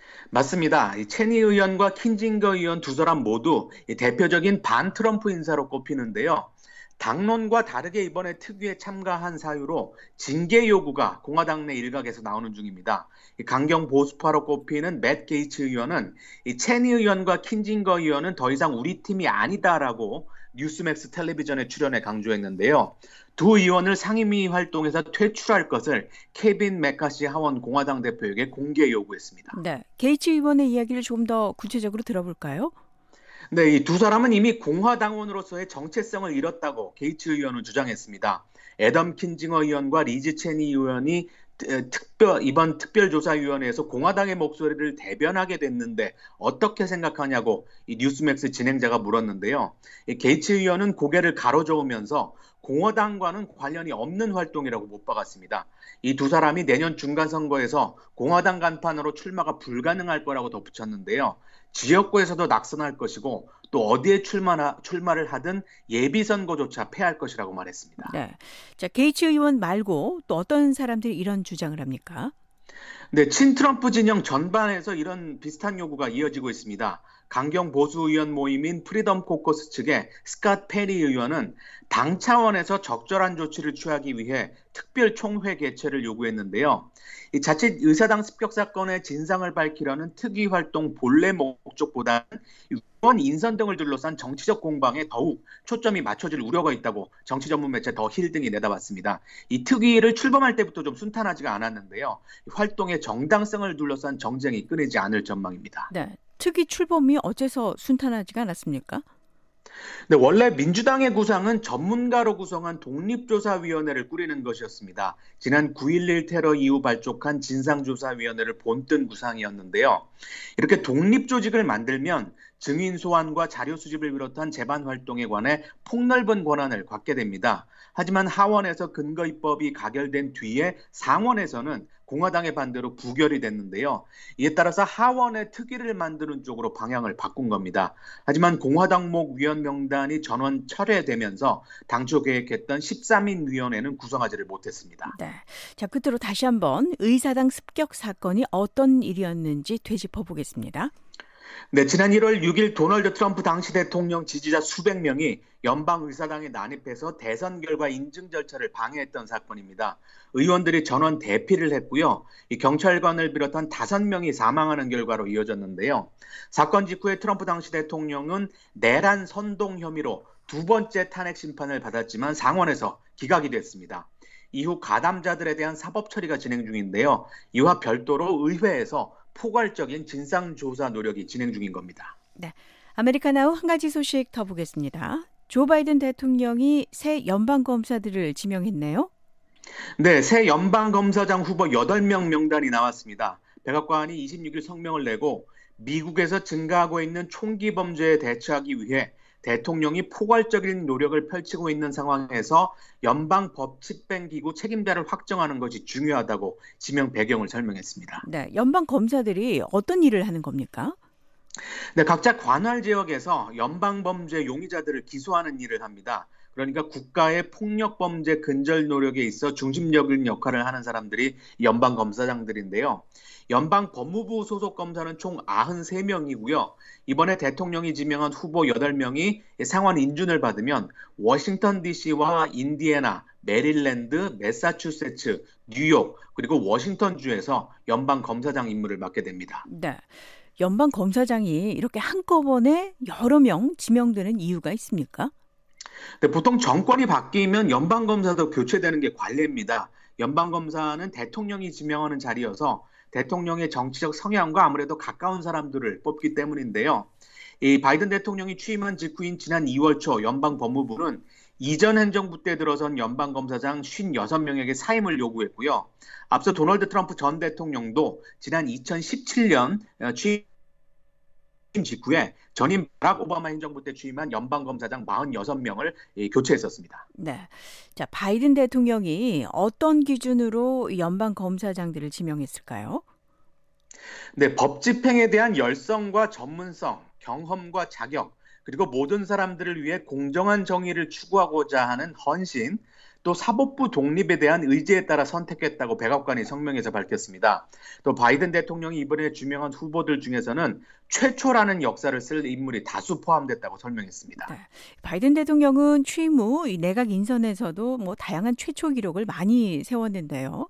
맞습니다. 체니 의원과 킨징거 의원 두 사람 모두 대표적인 반 트럼프 인사로 꼽히는데요. 당론과 다르게 이번에 특위에 참가한 사유로 징계 요구가 공화당 내 일각에서 나오는 중입니다. 강경 보수파로 꼽히는 맷 게이츠 의원은 이 체니 의원과 킨징거 의원은 더 이상 우리 팀이 아니다라고 뉴스맥스 텔레비전에 출연해 강조했는데요. 두 의원을 상임위 활동에서 퇴출할 것을 케빈 맥카시 하원 공화당 대표에게 공개 요구했습니다. 네, 게이츠 의원의 이야기를 조금 더 구체적으로 들어볼까요? 네, 이 두 사람은 이미 공화당원으로서의 정체성을 잃었다고 게이츠 의원은 주장했습니다. 애덤 킨징어 의원과 리즈 체니 의원이 이번 특별조사위원회에서 공화당의 목소리를 대변하게 됐는데 어떻게 생각하냐고 이 뉴스맥스 진행자가 물었는데요. 이 게이츠 의원은 고개를 가로저으면서 공화당과는 관련이 없는 활동이라고 못 박았습니다. 이 두 사람이 내년 중간선거에서 공화당 간판으로 출마가 불가능할 거라고 덧붙였는데요. 지역구에서도 낙선할 것이고 또 어디에 출마를 하든 예비선거조차 패할 것이라고 말했습니다. 네, 자 게이츠 의원 말고 또 어떤 사람들이 이런 주장을 합니까? 네, 친트럼프 진영 전반에서 이런 비슷한 요구가 이어지고 있습니다. 강경 보수 의원 모임인 프리덤 코커스 측의 스캇 페리 의원은 당 차원에서 적절한 조치를 취하기 위해 특별 총회 개최를 요구했는데요. 이 자칫 의사당 습격 사건의 진상을 밝히려는 특위 활동 본래 목적보다는 의원 인선 등을 둘러싼 정치적 공방에 더욱 초점이 맞춰질 우려가 있다고 정치 전문 매체 더 힐 등이 내다봤습니다. 이 특위를 출범할 때부터 좀 순탄하지가 않았는데요. 활동의 정당성을 둘러싼 정쟁이 끊이지 않을 전망입니다. 네, 특위 출범이 어째서 순탄하지가 않았습니까? 네, 원래 민주당의 구상은 전문가로 구성한 독립조사위원회를 꾸리는 것이었습니다. 지난 9.11 테러 이후 발족한 진상조사위원회를 본뜬 구상이었는데요. 이렇게 독립조직을 만들면 증인 소환과 자료 수집을 비롯한 재반 활동에 관해 폭넓은 권한을 갖게 됩니다. 하지만 하원에서 근거입법이 가결된 뒤에 상원에서는 공화당의 반대로 부결이 됐는데요. 이에 따라서 하원의 특위를 만드는 쪽으로 방향을 바꾼 겁니다. 하지만 공화당목 위원 명단이 전원 철회되면서 당초 계획했던 13인 위원회는 구성하지를 못했습니다. 네, 자 끝으로 다시 한번 의사당 습격 사건이 어떤 일이었는지 되짚어 보겠습니다. 네, 지난 1월 6일 도널드 트럼프 당시 대통령 지지자 수백 명이 연방의사당에 난입해서 대선 결과 인증 절차를 방해했던 사건입니다. 의원들이 전원 대피를 했고요. 이 경찰관을 비롯한 5명이 사망하는 결과로 이어졌는데요. 사건 직후에 트럼프 당시 대통령은 내란 선동 혐의로 두 번째 탄핵 심판을 받았지만 상원에서 기각이 됐습니다. 이후 가담자들에 대한 사법 처리가 진행 중인데요. 이와 별도로 의회에서 포괄적인 진상조사 노력이 진행 중인 겁니다. 네, 아메리카나우 한 가지 소식 더 보겠습니다. 조 바이든 대통령이 새 연방검사들을 지명했네요. 네, 새 연방검사장 후보 8명 명단이 나왔습니다. 백악관이 26일 성명을 내고 미국에서 증가하고 있는 총기 범죄에 대처하기 위해 대통령이 포괄적인 노력을 펼치고 있는 상황에서 연방법집행기구 책임자를 확정하는 것이 중요하다고 지명 배경을 설명했습니다. 네, 연방 검사들이 어떤 일을 하는 겁니까? 네, 각자 관할 지역에서 연방범죄 용의자들을 기소하는 일을 합니다. 그러니까 국가의 폭력범죄 근절 노력에 있어 중심적인 역할을 하는 사람들이 연방검사장들인데요. 연방법무부 소속 검사는 총 93명이고요. 이번에 대통령이 지명한 후보 8명이 상원 인준을 받으면 워싱턴 DC와 인디애나, 메릴랜드, 매사추세츠, 뉴욕, 그리고 워싱턴주에서 연방검사장 임무를 맡게 됩니다. 네. 연방 검사장이 이렇게 한꺼번에 여러 명 지명되는 이유가 있습니까? 네, 보통 정권이 바뀌면 연방검사도 교체되는 게 관례입니다. 연방검사는 대통령이 지명하는 자리여서 대통령의 정치적 성향과 아무래도 가까운 사람들을 뽑기 때문인데요. 이 바이든 대통령이 취임한 직후인 지난 2월 초 연방법무부는 이전 행정부 때 들어선 연방검사장 56명에게 사임을 요구했고요. 앞서 도널드 트럼프 전 대통령도 지난 2017년 취임 직후에 전임 바락 오바마 행정부 때 취임한 연방검사장 46명을 교체했었습니다. 네. 자, 바이든 대통령이 어떤 기준으로 연방검사장들을 지명했을까요? 네, 법 집행에 대한 열성과 전문성, 경험과 자격, 그리고 모든 사람들을 위해 공정한 정의를 추구하고자 하는 헌신, 또 사법부 독립에 대한 의지에 따라 선택했다고 백악관이 성명에서 밝혔습니다. 또 바이든 대통령이 이번에 지명한 후보들 중에서는 최초라는 역사를 쓸 인물이 다수 포함됐다고 설명했습니다. 네. 바이든 대통령은 취임 후 이 내각 인선에서도 다양한 최초 기록을 많이 세웠는데요.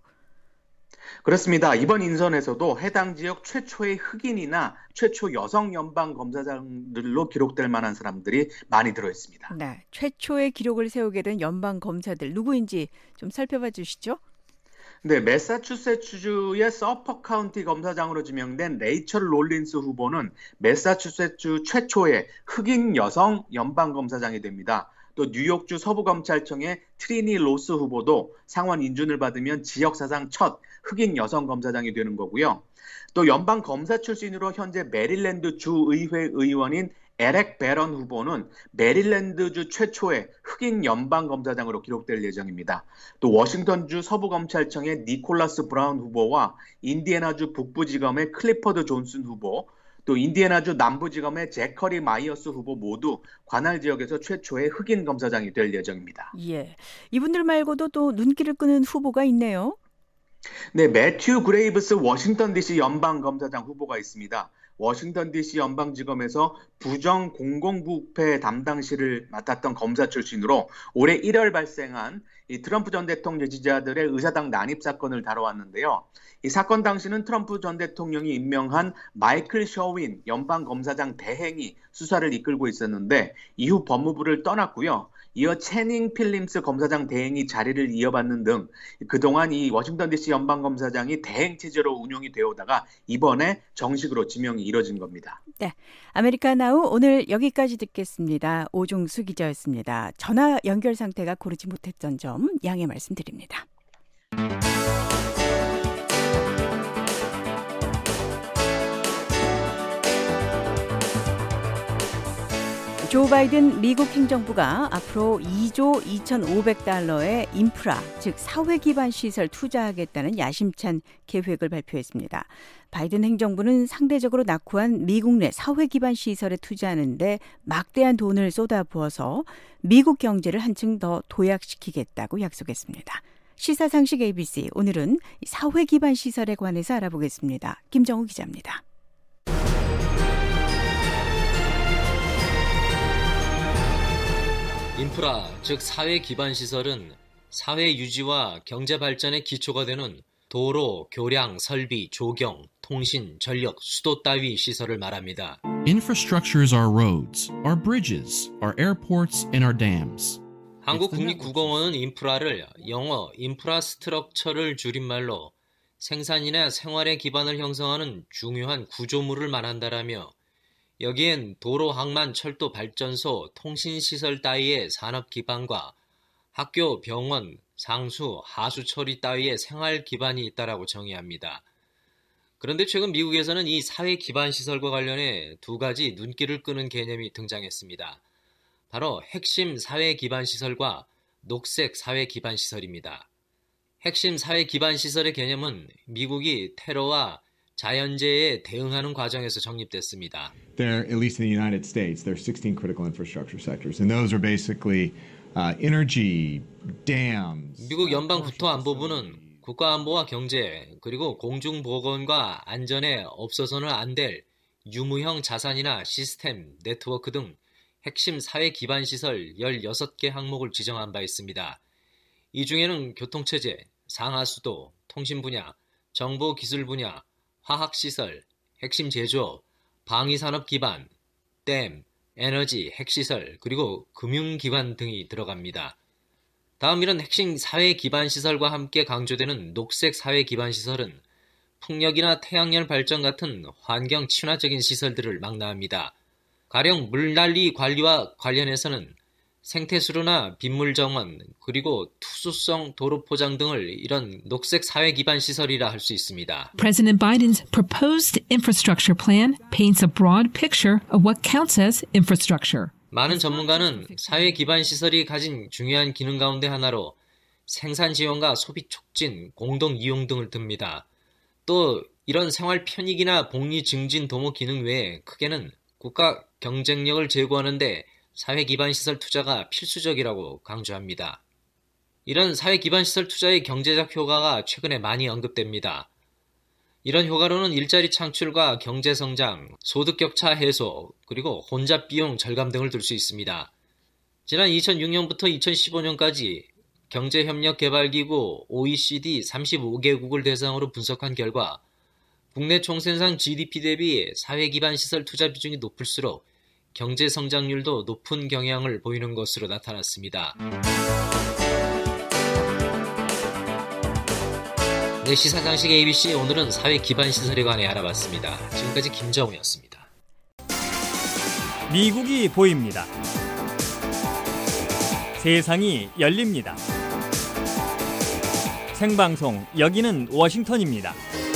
그렇습니다. 이번 인선에서도 해당 지역 최초의 흑인이나 최초 여성 연방검사장들로 기록될 만한 사람들이 많이 들어있습니다. 네, 최초의 기록을 세우게 된 연방검사들 누구인지 좀 살펴봐 주시죠. 네, 매사추세츠주의 서퍼 카운티 검사장으로 지명된 레이첼 롤린스 후보는 매사추세츠 최초의 흑인 여성 연방검사장이 됩니다. 또 뉴욕주 서부검찰청의 트리니 로스 후보도 상원 인준을 받으면 지역 사상 첫 흑인 여성 검사장이 되는 거고요. 또 연방 검사 출신으로 현재 메릴랜드 주의회 의원인 에렉 베런 후보는 메릴랜드주 최초의 흑인 연방 검사장으로 기록될 예정입니다. 또 워싱턴주 서부검찰청의 니콜라스 브라운 후보와 인디애나주 북부지검의 클리퍼드 존슨 후보, 또 인디애나주 남부지검의 제커리 마이어스 후보 모두 관할 지역에서 최초의 흑인 검사장이 될 예정입니다. 예, 이분들 말고도 또 눈길을 끄는 후보가 있네요. 네, 매튜 그레이브스 워싱턴 DC 연방검사장 후보가 있습니다. 워싱턴 DC 연방지검에서 부정 공공부패 담당실을 맡았던 검사 출신으로 올해 1월 발생한 이 트럼프 전 대통령 지지자들의 의사당 난입 사건을 다뤄왔는데요. 이 사건 당시는 트럼프 전 대통령이 임명한 마이클 셔윈 연방검사장 대행이 수사를 이끌고 있었는데 이후 법무부를 떠났고요. 이어 채닝 필림스 검사장 대행이 자리를 이어받는 등 그동안 이 워싱턴 DC 연방검사장이 대행 체제로 운영이 되어오다가 이번에 정식으로 지명이 이뤄진 겁니다. 네, 아메리카나우 오늘 여기까지 듣겠습니다. 오종수 기자였습니다. 전화 연결 상태가 고르지 못했던 점 양해 말씀드립니다. 조 바이든 미국 행정부가 앞으로 2조 2,500달러의 인프라, 즉 사회 기반 시설 투자하겠다는 야심찬 계획을 발표했습니다. 바이든 행정부는 상대적으로 낙후한 미국 내 사회 기반 시설에 투자하는데 막대한 돈을 쏟아부어서 미국 경제를 한층 더 도약시키겠다고 약속했습니다. 시사상식 ABC, 오늘은 사회 기반 시설에 관해서 알아보겠습니다. 김정우 기자입니다. 인프라, 즉 사회 기반 시설은 사회 유지와 경제 발전의 기초가 되는 도로, 교량, 설비, 조경, 통신, 전력, 수도 따위 시설을 말합니다. Infrastructures are roads, our bridges, our airports, and our dams. 한국국립국어원은 인프라를 영어 인프라스트럭처를 줄임말로 생산이나 생활의 기반을 형성하는 중요한 구조물을 말한다라며 여기엔 도로, 항만, 철도, 발전소, 통신시설 따위의 산업 기반과 학교, 병원, 상수, 하수 처리 따위의 생활 기반이 있다라고 정의합니다. 그런데 최근 미국에서는 이 사회 기반 시설과 관련해 두 가지 눈길을 끄는 개념이 등장했습니다. 바로 핵심 사회 기반 시설과 녹색 사회 기반 시설입니다. 핵심 사회 기반 시설의 개념은 미국이 테러와 자연재해에 대응하는 과정에서 정립됐습니다. There, at least in the United States, there are 16 critical infrastructure sectors, and those are basically energy, dams. 미국 연방 국토안보부는 국가안보와 경제, 그리고 공중보건과 안전에 없어서는 안 될 유무형 자산이나 시스템, 네트워크 등 핵심 사회 기반 시설 16개 항목을 지정한 바 있습니다. 이 중에는 교통체제, 상하수도, 통신 분야, 정보기술 분야, 화학시설, 핵심 제조업, 방위산업 기반, 댐, 에너지, 핵시설, 그리고 금융기관 등이 들어갑니다. 다음 이런 핵심 사회 기반 시설과 함께 강조되는 녹색 사회 기반 시설은 풍력이나 태양열 발전 같은 환경 친화적인 시설들을 망라합니다. 가령 물난리 관리와 관련해서는 생태수로나 빗물 정원, 그리고 투수성 도로 포장 등을 이런 녹색 사회 기반 시설이라 할 수 있습니다. President Biden's proposed infrastructure plan paints a broad picture of what counts as infrastructure. 많은 전문가는 사회 기반 시설이 가진 중요한 기능 가운데 하나로 생산 지원과 소비 촉진, 공동 이용 등을 듭니다. 또 이런 생활 편익이나 복리 증진 도모 기능 외에 크게는 국가 경쟁력을 제고하는 데 사회 기반 시설 투자가 필수적이라고 강조합니다. 이런 사회 기반 시설 투자의 경제적 효과가 최근에 많이 언급됩니다. 이런 효과로는 일자리 창출과 경제 성장, 소득 격차 해소, 그리고 혼잡 비용 절감 등을 들 수 있습니다. 지난 2006년부터 2015년까지 경제협력개발기구 OECD 35개국을 대상으로 분석한 결과 국내 총생산 GDP 대비 사회 기반 시설 투자 비중이 높을수록 경제 성장률도 높은 경향을 보이는 것으로 나타났습니다. 네, 시사장식 ABC 오늘은 사회 기반 시설에 관해 알아봤습니다. 지금까지 김정우였습니다. 미국이 보입니다. 세상이 열립니다. 생방송 여기는 워싱턴입니다.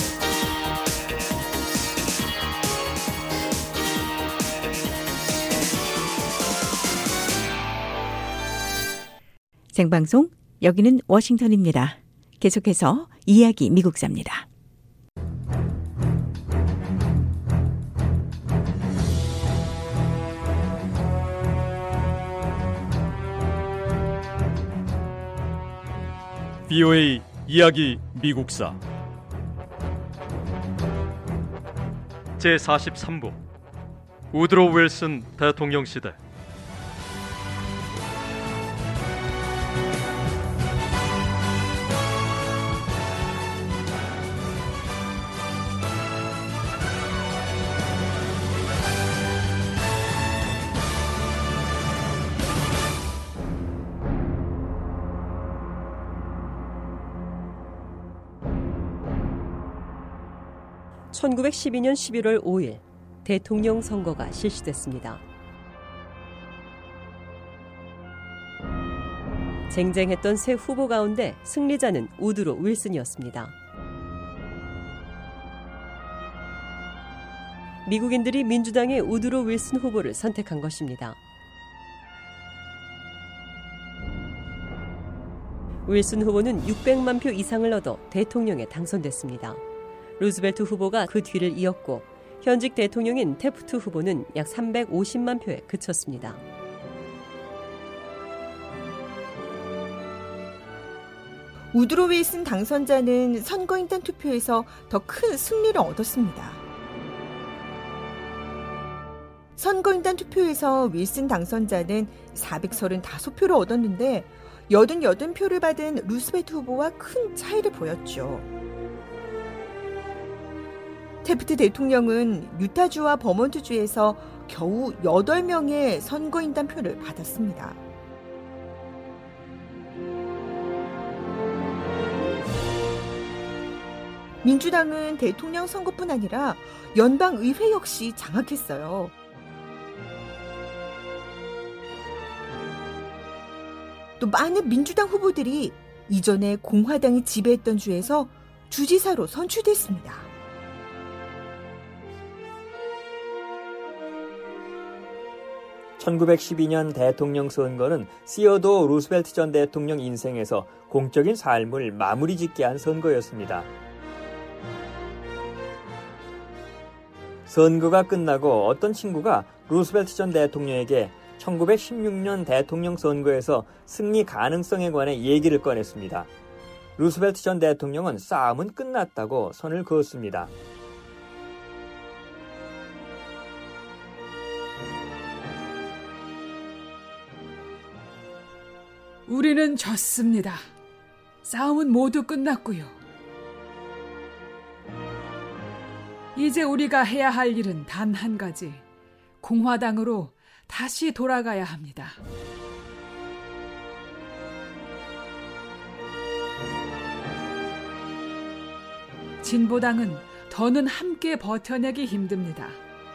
생방송 여기는 워싱턴입니다. 계속해서 이야기 미국사입니다. VOA 이야기 미국사 제43부 우드로 윌슨 대통령 시대. (1912년 11월 5일) 대통령 선거가 실시됐습니다. 쟁쟁했던 세 후보 가운데 승리자는 우드로 윌슨이었습니다. 미국인들이 민주당의 우드로 윌슨 후보를 선택한 것입니다. 윌슨 후보는 600만 표 이상을 얻어 대통령에 당선됐습니다. 루즈벨트 후보가 그 뒤를 이었고 현직 대통령인 태프트 후보는 약 350만 표에 그쳤습니다. 우드로 윌슨 당선자는 선거인단 투표에서 더 큰 승리를 얻었습니다. 선거인단 투표에서 윌슨 당선자는 435표를 얻었는데 88표를 받은 루스벨트 후보와 큰 차이를 보였죠. 태프트 대통령은 유타주와 버몬트주에서 겨우 8명의 선거인단 표를 받았습니다. 민주당은 대통령 선거뿐 아니라 연방의회 역시 장악했어요. 또 많은 민주당 후보들이 이전에 공화당이 지배했던 주에서 주지사로 선출됐습니다. 1912년 대통령 선거는 시어도어 루스벨트 전 대통령 인생에서 공적인 삶을 마무리 짓게 한 선거였습니다. 선거가 끝나고 어떤 친구가 루스벨트 전 대통령에게 1916년 대통령 선거에서 승리 가능성에 관해 얘기를 꺼냈습니다. 루스벨트 전 대통령은 싸움은 끝났다고 선을 그었습니다. 우리는 졌습니다. 싸움은 모두 끝났고요. 이제 우리가 해야 할 일은 단 한 가지. 공화당으로 다시 돌아가야 합니다. 진보당은 더는 함께 버텨내기 힘듭니다.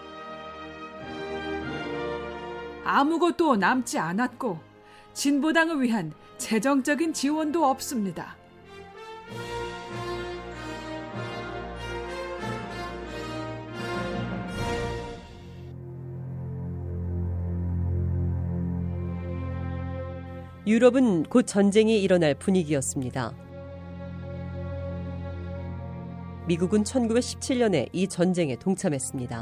아무것도 남지 않았고 진보당을 위한 재정적인 지원도 없습니다. 유럽은 곧 전쟁이 일어날 분위기였습니다. 미국은 1917년에 이 전쟁에 동참했습니다.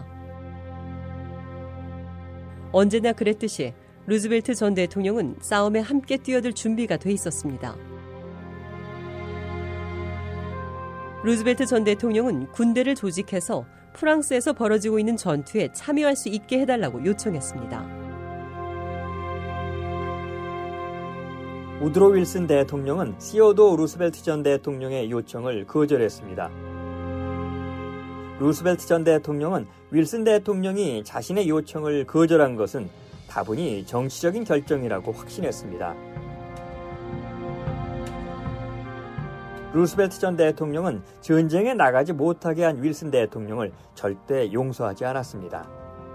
언제나 그랬듯이 루즈벨트 전 대통령은 싸움에 함께 뛰어들 준비가 돼 있었습니다. 루즈벨트 전 대통령은 군대를 조직해서 프랑스에서 벌어지고 있는 전투에 참여할 수 있게 해달라고 요청했습니다. 우드로 윌슨 대통령은 시어도어 루스벨트 전 대통령의 요청을 거절했습니다. 루스벨트 전 대통령은 윌슨 대통령이 자신의 요청을 거절한 것은 다분히 정치적인 결정이라고 확신했습니다. 루스벨트 전 대통령은 전쟁에 나가지 못하게 한 윌슨 대통령을 절대 용서하지 않았습니다.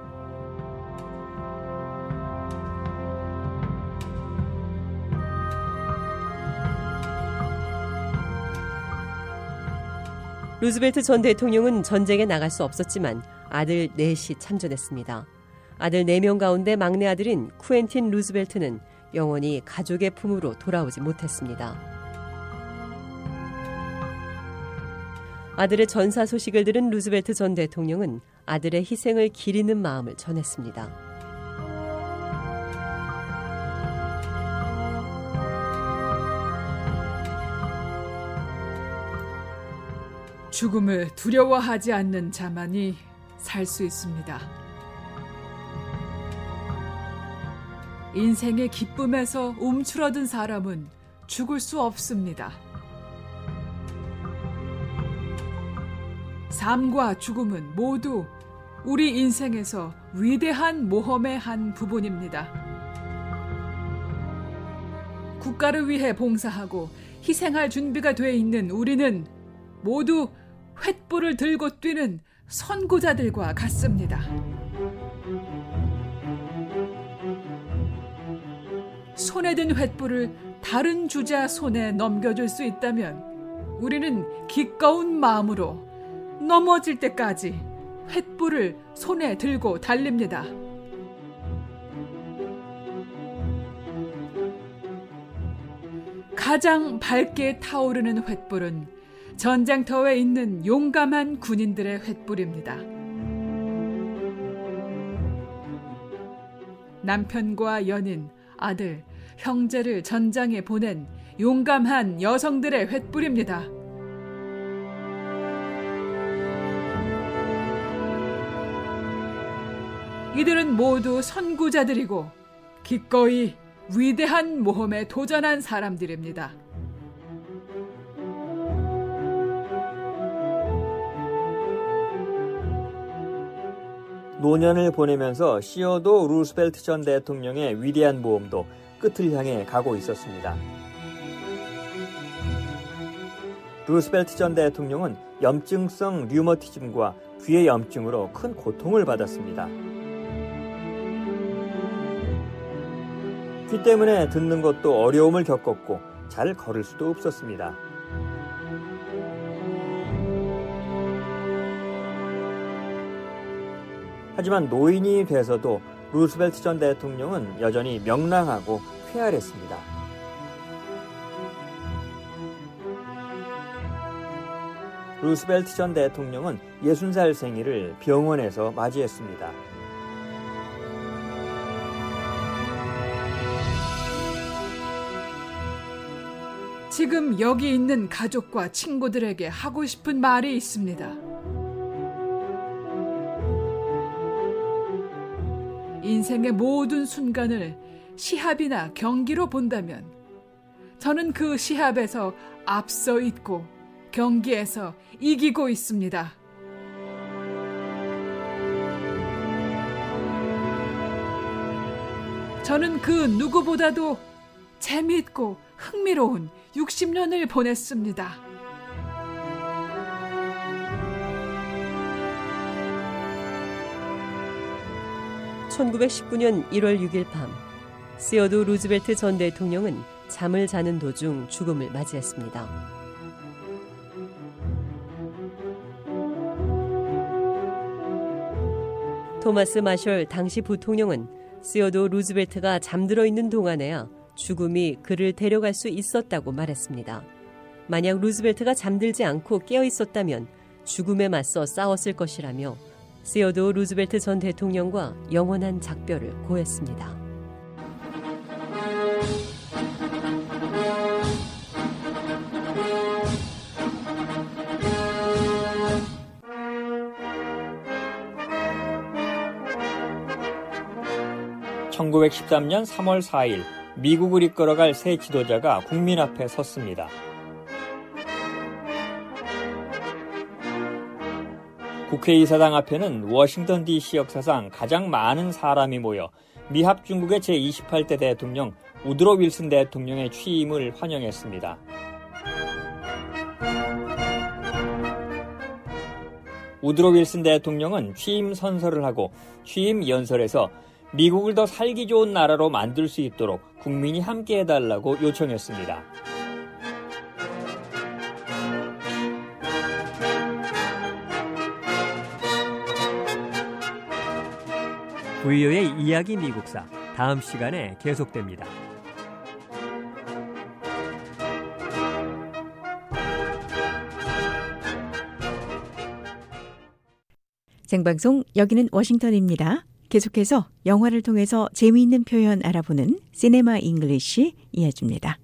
루즈벨트 전 대통령은 전쟁에 나갈 수 없었지만 아들 넷이 참전했습니다. 아들 4명 가운데 막내 아들인 쿠엔틴 루즈벨트는 영원히 가족의 품으로 돌아오지 못했습니다. 아들의 전사 소식을 들은 루즈벨트 전 대통령은 아들의 희생을 기리는 마음을 전했습니다. 죽음을 두려워하지 않는 자만이 살 수 있습니다. 인생의 기쁨에서 움츠러든 사람은 죽을 수 없습니다. 삶과 죽음은 모두 우리 인생에서 위대한 모험의 한 부분입니다. 국가를 위해 봉사하고 희생할 준비가 돼 있는 우리는 모두 횃불을 들고 뛰는 선구자들과 같습니다. 손에 든 횃불을 다른 주자 손에 넘겨줄 수 있다면 우리는 기꺼운 마음으로 넘어질 때까지 횃불을 손에 들고 달립니다. 가장 밝게 타오르는 횃불은 전쟁터에 있는 용감한 군인들의 횃불입니다. 남편과 연인, 아들, 형제를 전장에 보낸 용감한 여성들의 횃불입니다. 이들은 모두 선구자들이고 기꺼이 위대한 모험에 도전한 사람들입니다. 노년을 보내면서 시어도어 루스벨트 전 대통령의 위대한 모험도 끝을 향해 가고 있었습니다. 루스벨트 전 대통령은 염증성 류머티즘과 귀의 염증으로 큰 고통을 받았습니다. 귀 때문에 듣는 것도 어려움을 겪었고 잘 걸을 수도 없었습니다. 하지만 노인이 돼서도 루스벨트 전 대통령은 여전히 명랑하고 쾌활했습니다. 루스벨트 전 대통령은 60살 생일을 병원에서 맞이했습니다. 지금 여기 있는 가족과 친구들에게 하고 싶은 말이 있습니다. 인생의 모든 순간을 시합이나 경기로 본다면 저는 그 시합에서 앞서 있고 경기에서 이기고 있습니다. 저는 그 누구보다도 재미있고 흥미로운 60년을 보냈습니다. (1919년 1월 6일) 밤 시어도 루즈벨트 전 대통령은 잠을 자는 도중 죽음을 맞이했습니다. 토마스 마셜 당시 부통령은 시어도 루즈벨트가 잠들어 있는 동안에야 죽음이 그를 데려갈 수 있었다고 말했습니다. 만약 루즈벨트가 잠들지 않고 깨어 있었다면 죽음에 맞서 싸웠을 것이라며 시어도 루즈벨트 전 대통령과 영원한 작별을 고했습니다. (1913년 3월 4일) 미국을 이끌어갈 새 지도자가 국민 앞에 섰습니다. 국회의사당 앞에는 워싱턴 DC 역사상 가장 많은 사람이 모여 미합 중국의 제28대 대통령 우드로 윌슨 대통령의 취임을 환영했습니다. 우드로 윌슨 대통령은 취임 선서를 하고 취임 연설에서 미국을 더 살기 좋은 나라로 만들 수 있도록 국민이 함께 해달라고 요청했습니다. VOA의 이야기 미국사 다음 시간에 계속됩니다. 생방송 여기는 워싱턴입니다. 계속해서 영화를 통해서 재미있는 표현 알아보는 시네마 잉글리시 이어집니다.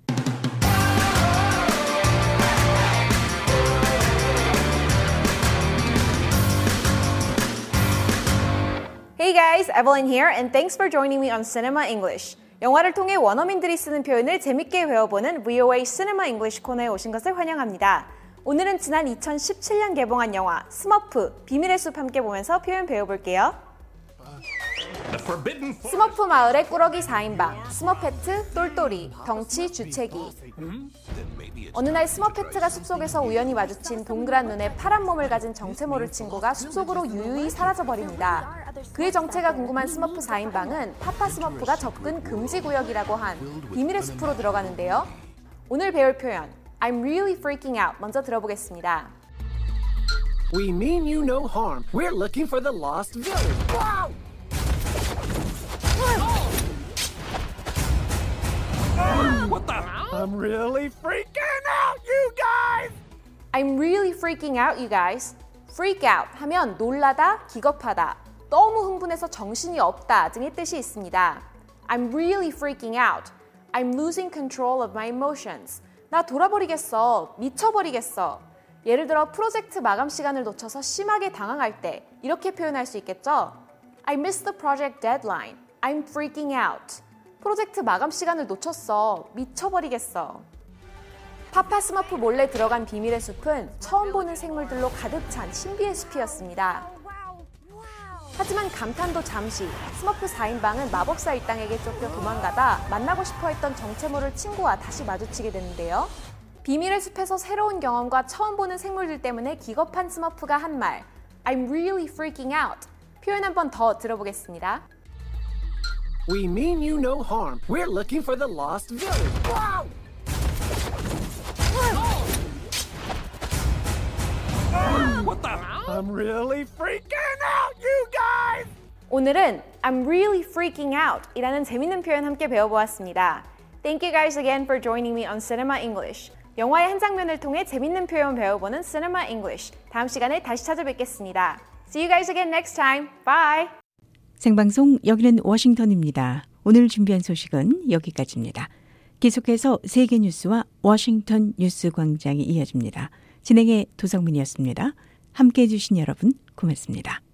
Hey guys, Evelyn here and thanks for joining me on Cinema English. 영화를 통해 원어민들이 쓰는 표현을 재밌게 외워보는 VOA Cinema English 코너에 오신 것을 환영합니다. 오늘은 지난 2017년 개봉한 영화 스머프, 비밀의 숲 함께 보면서 표현 배워볼게요. 스머프 마을의 꾸러기 4인방, 스머페트, 똘똘이, 덩치, 주책이. 어느 날 스머페트가 숲속에서 우연히 마주친 동그란 눈에 파란 몸을 가진 정체 모를 친구가 숲속으로 유유히 사라져버립니다. 그의 정체가 궁금한 스머프 4인방은 파파 스머프가 접근 금지 구역이라고 한 비밀의 숲으로 들어가는데요. 오늘 배울 표현 I'm really freaking out 먼저 들어보겠습니다. We mean you no harm. We're looking for the lost village. Wow! What the? I'm really freaking out, you guys! I'm really freaking out, you guys. freak out 하면 놀라다, 기겁하다, 너무 흥분해서 정신이 없다 등의 뜻이 있습니다. I'm really freaking out. I'm losing control of my emotions. 나 돌아버리겠어, 미쳐버리겠어. 예를 들어 프로젝트 마감 시간을 놓쳐서 심하게 당황할 때 이렇게 표현할 수 있겠죠? I missed the project deadline. I'm freaking out. 프로젝트 마감 시간을 놓쳤어. 미쳐버리겠어. 파파 스머프 몰래 들어간 비밀의 숲은 처음 보는 생물들로 가득 찬 신비의 숲이었습니다. 하지만 감탄도 잠시, 스머프 4인방은 마법사 일당에게 쫓겨 도망가다 만나고 싶어 했던 정체 모를 친구와 다시 마주치게 되는데요. 비밀의 숲에서 새로운 경험과 처음 보는 생물들 때문에 기겁한 스머프가 한 말, I'm really freaking out. 표현 한 번 더 들어보겠습니다. We mean you no harm. We're looking for the lost village. Wow! What the? I'm really freaking out, you guys! 오늘은 I'm really freaking out 이라는 재밌는 표현 함께 배워보았습니다. Thank you guys again for joining me on Cinema English. 영화의 한 장면을 통해 재밌는 표현 배워보는 Cinema English. 다음 시간에 다시 찾아뵙겠습니다. See you guys again next time. Bye! 생방송 여기는 워싱턴입니다. 오늘 준비한 소식은 여기까지입니다. 계속해서 세계 뉴스와 워싱턴 뉴스 광장이 이어집니다. 진행의 도성민이었습니다. 함께해 주신 여러분 고맙습니다.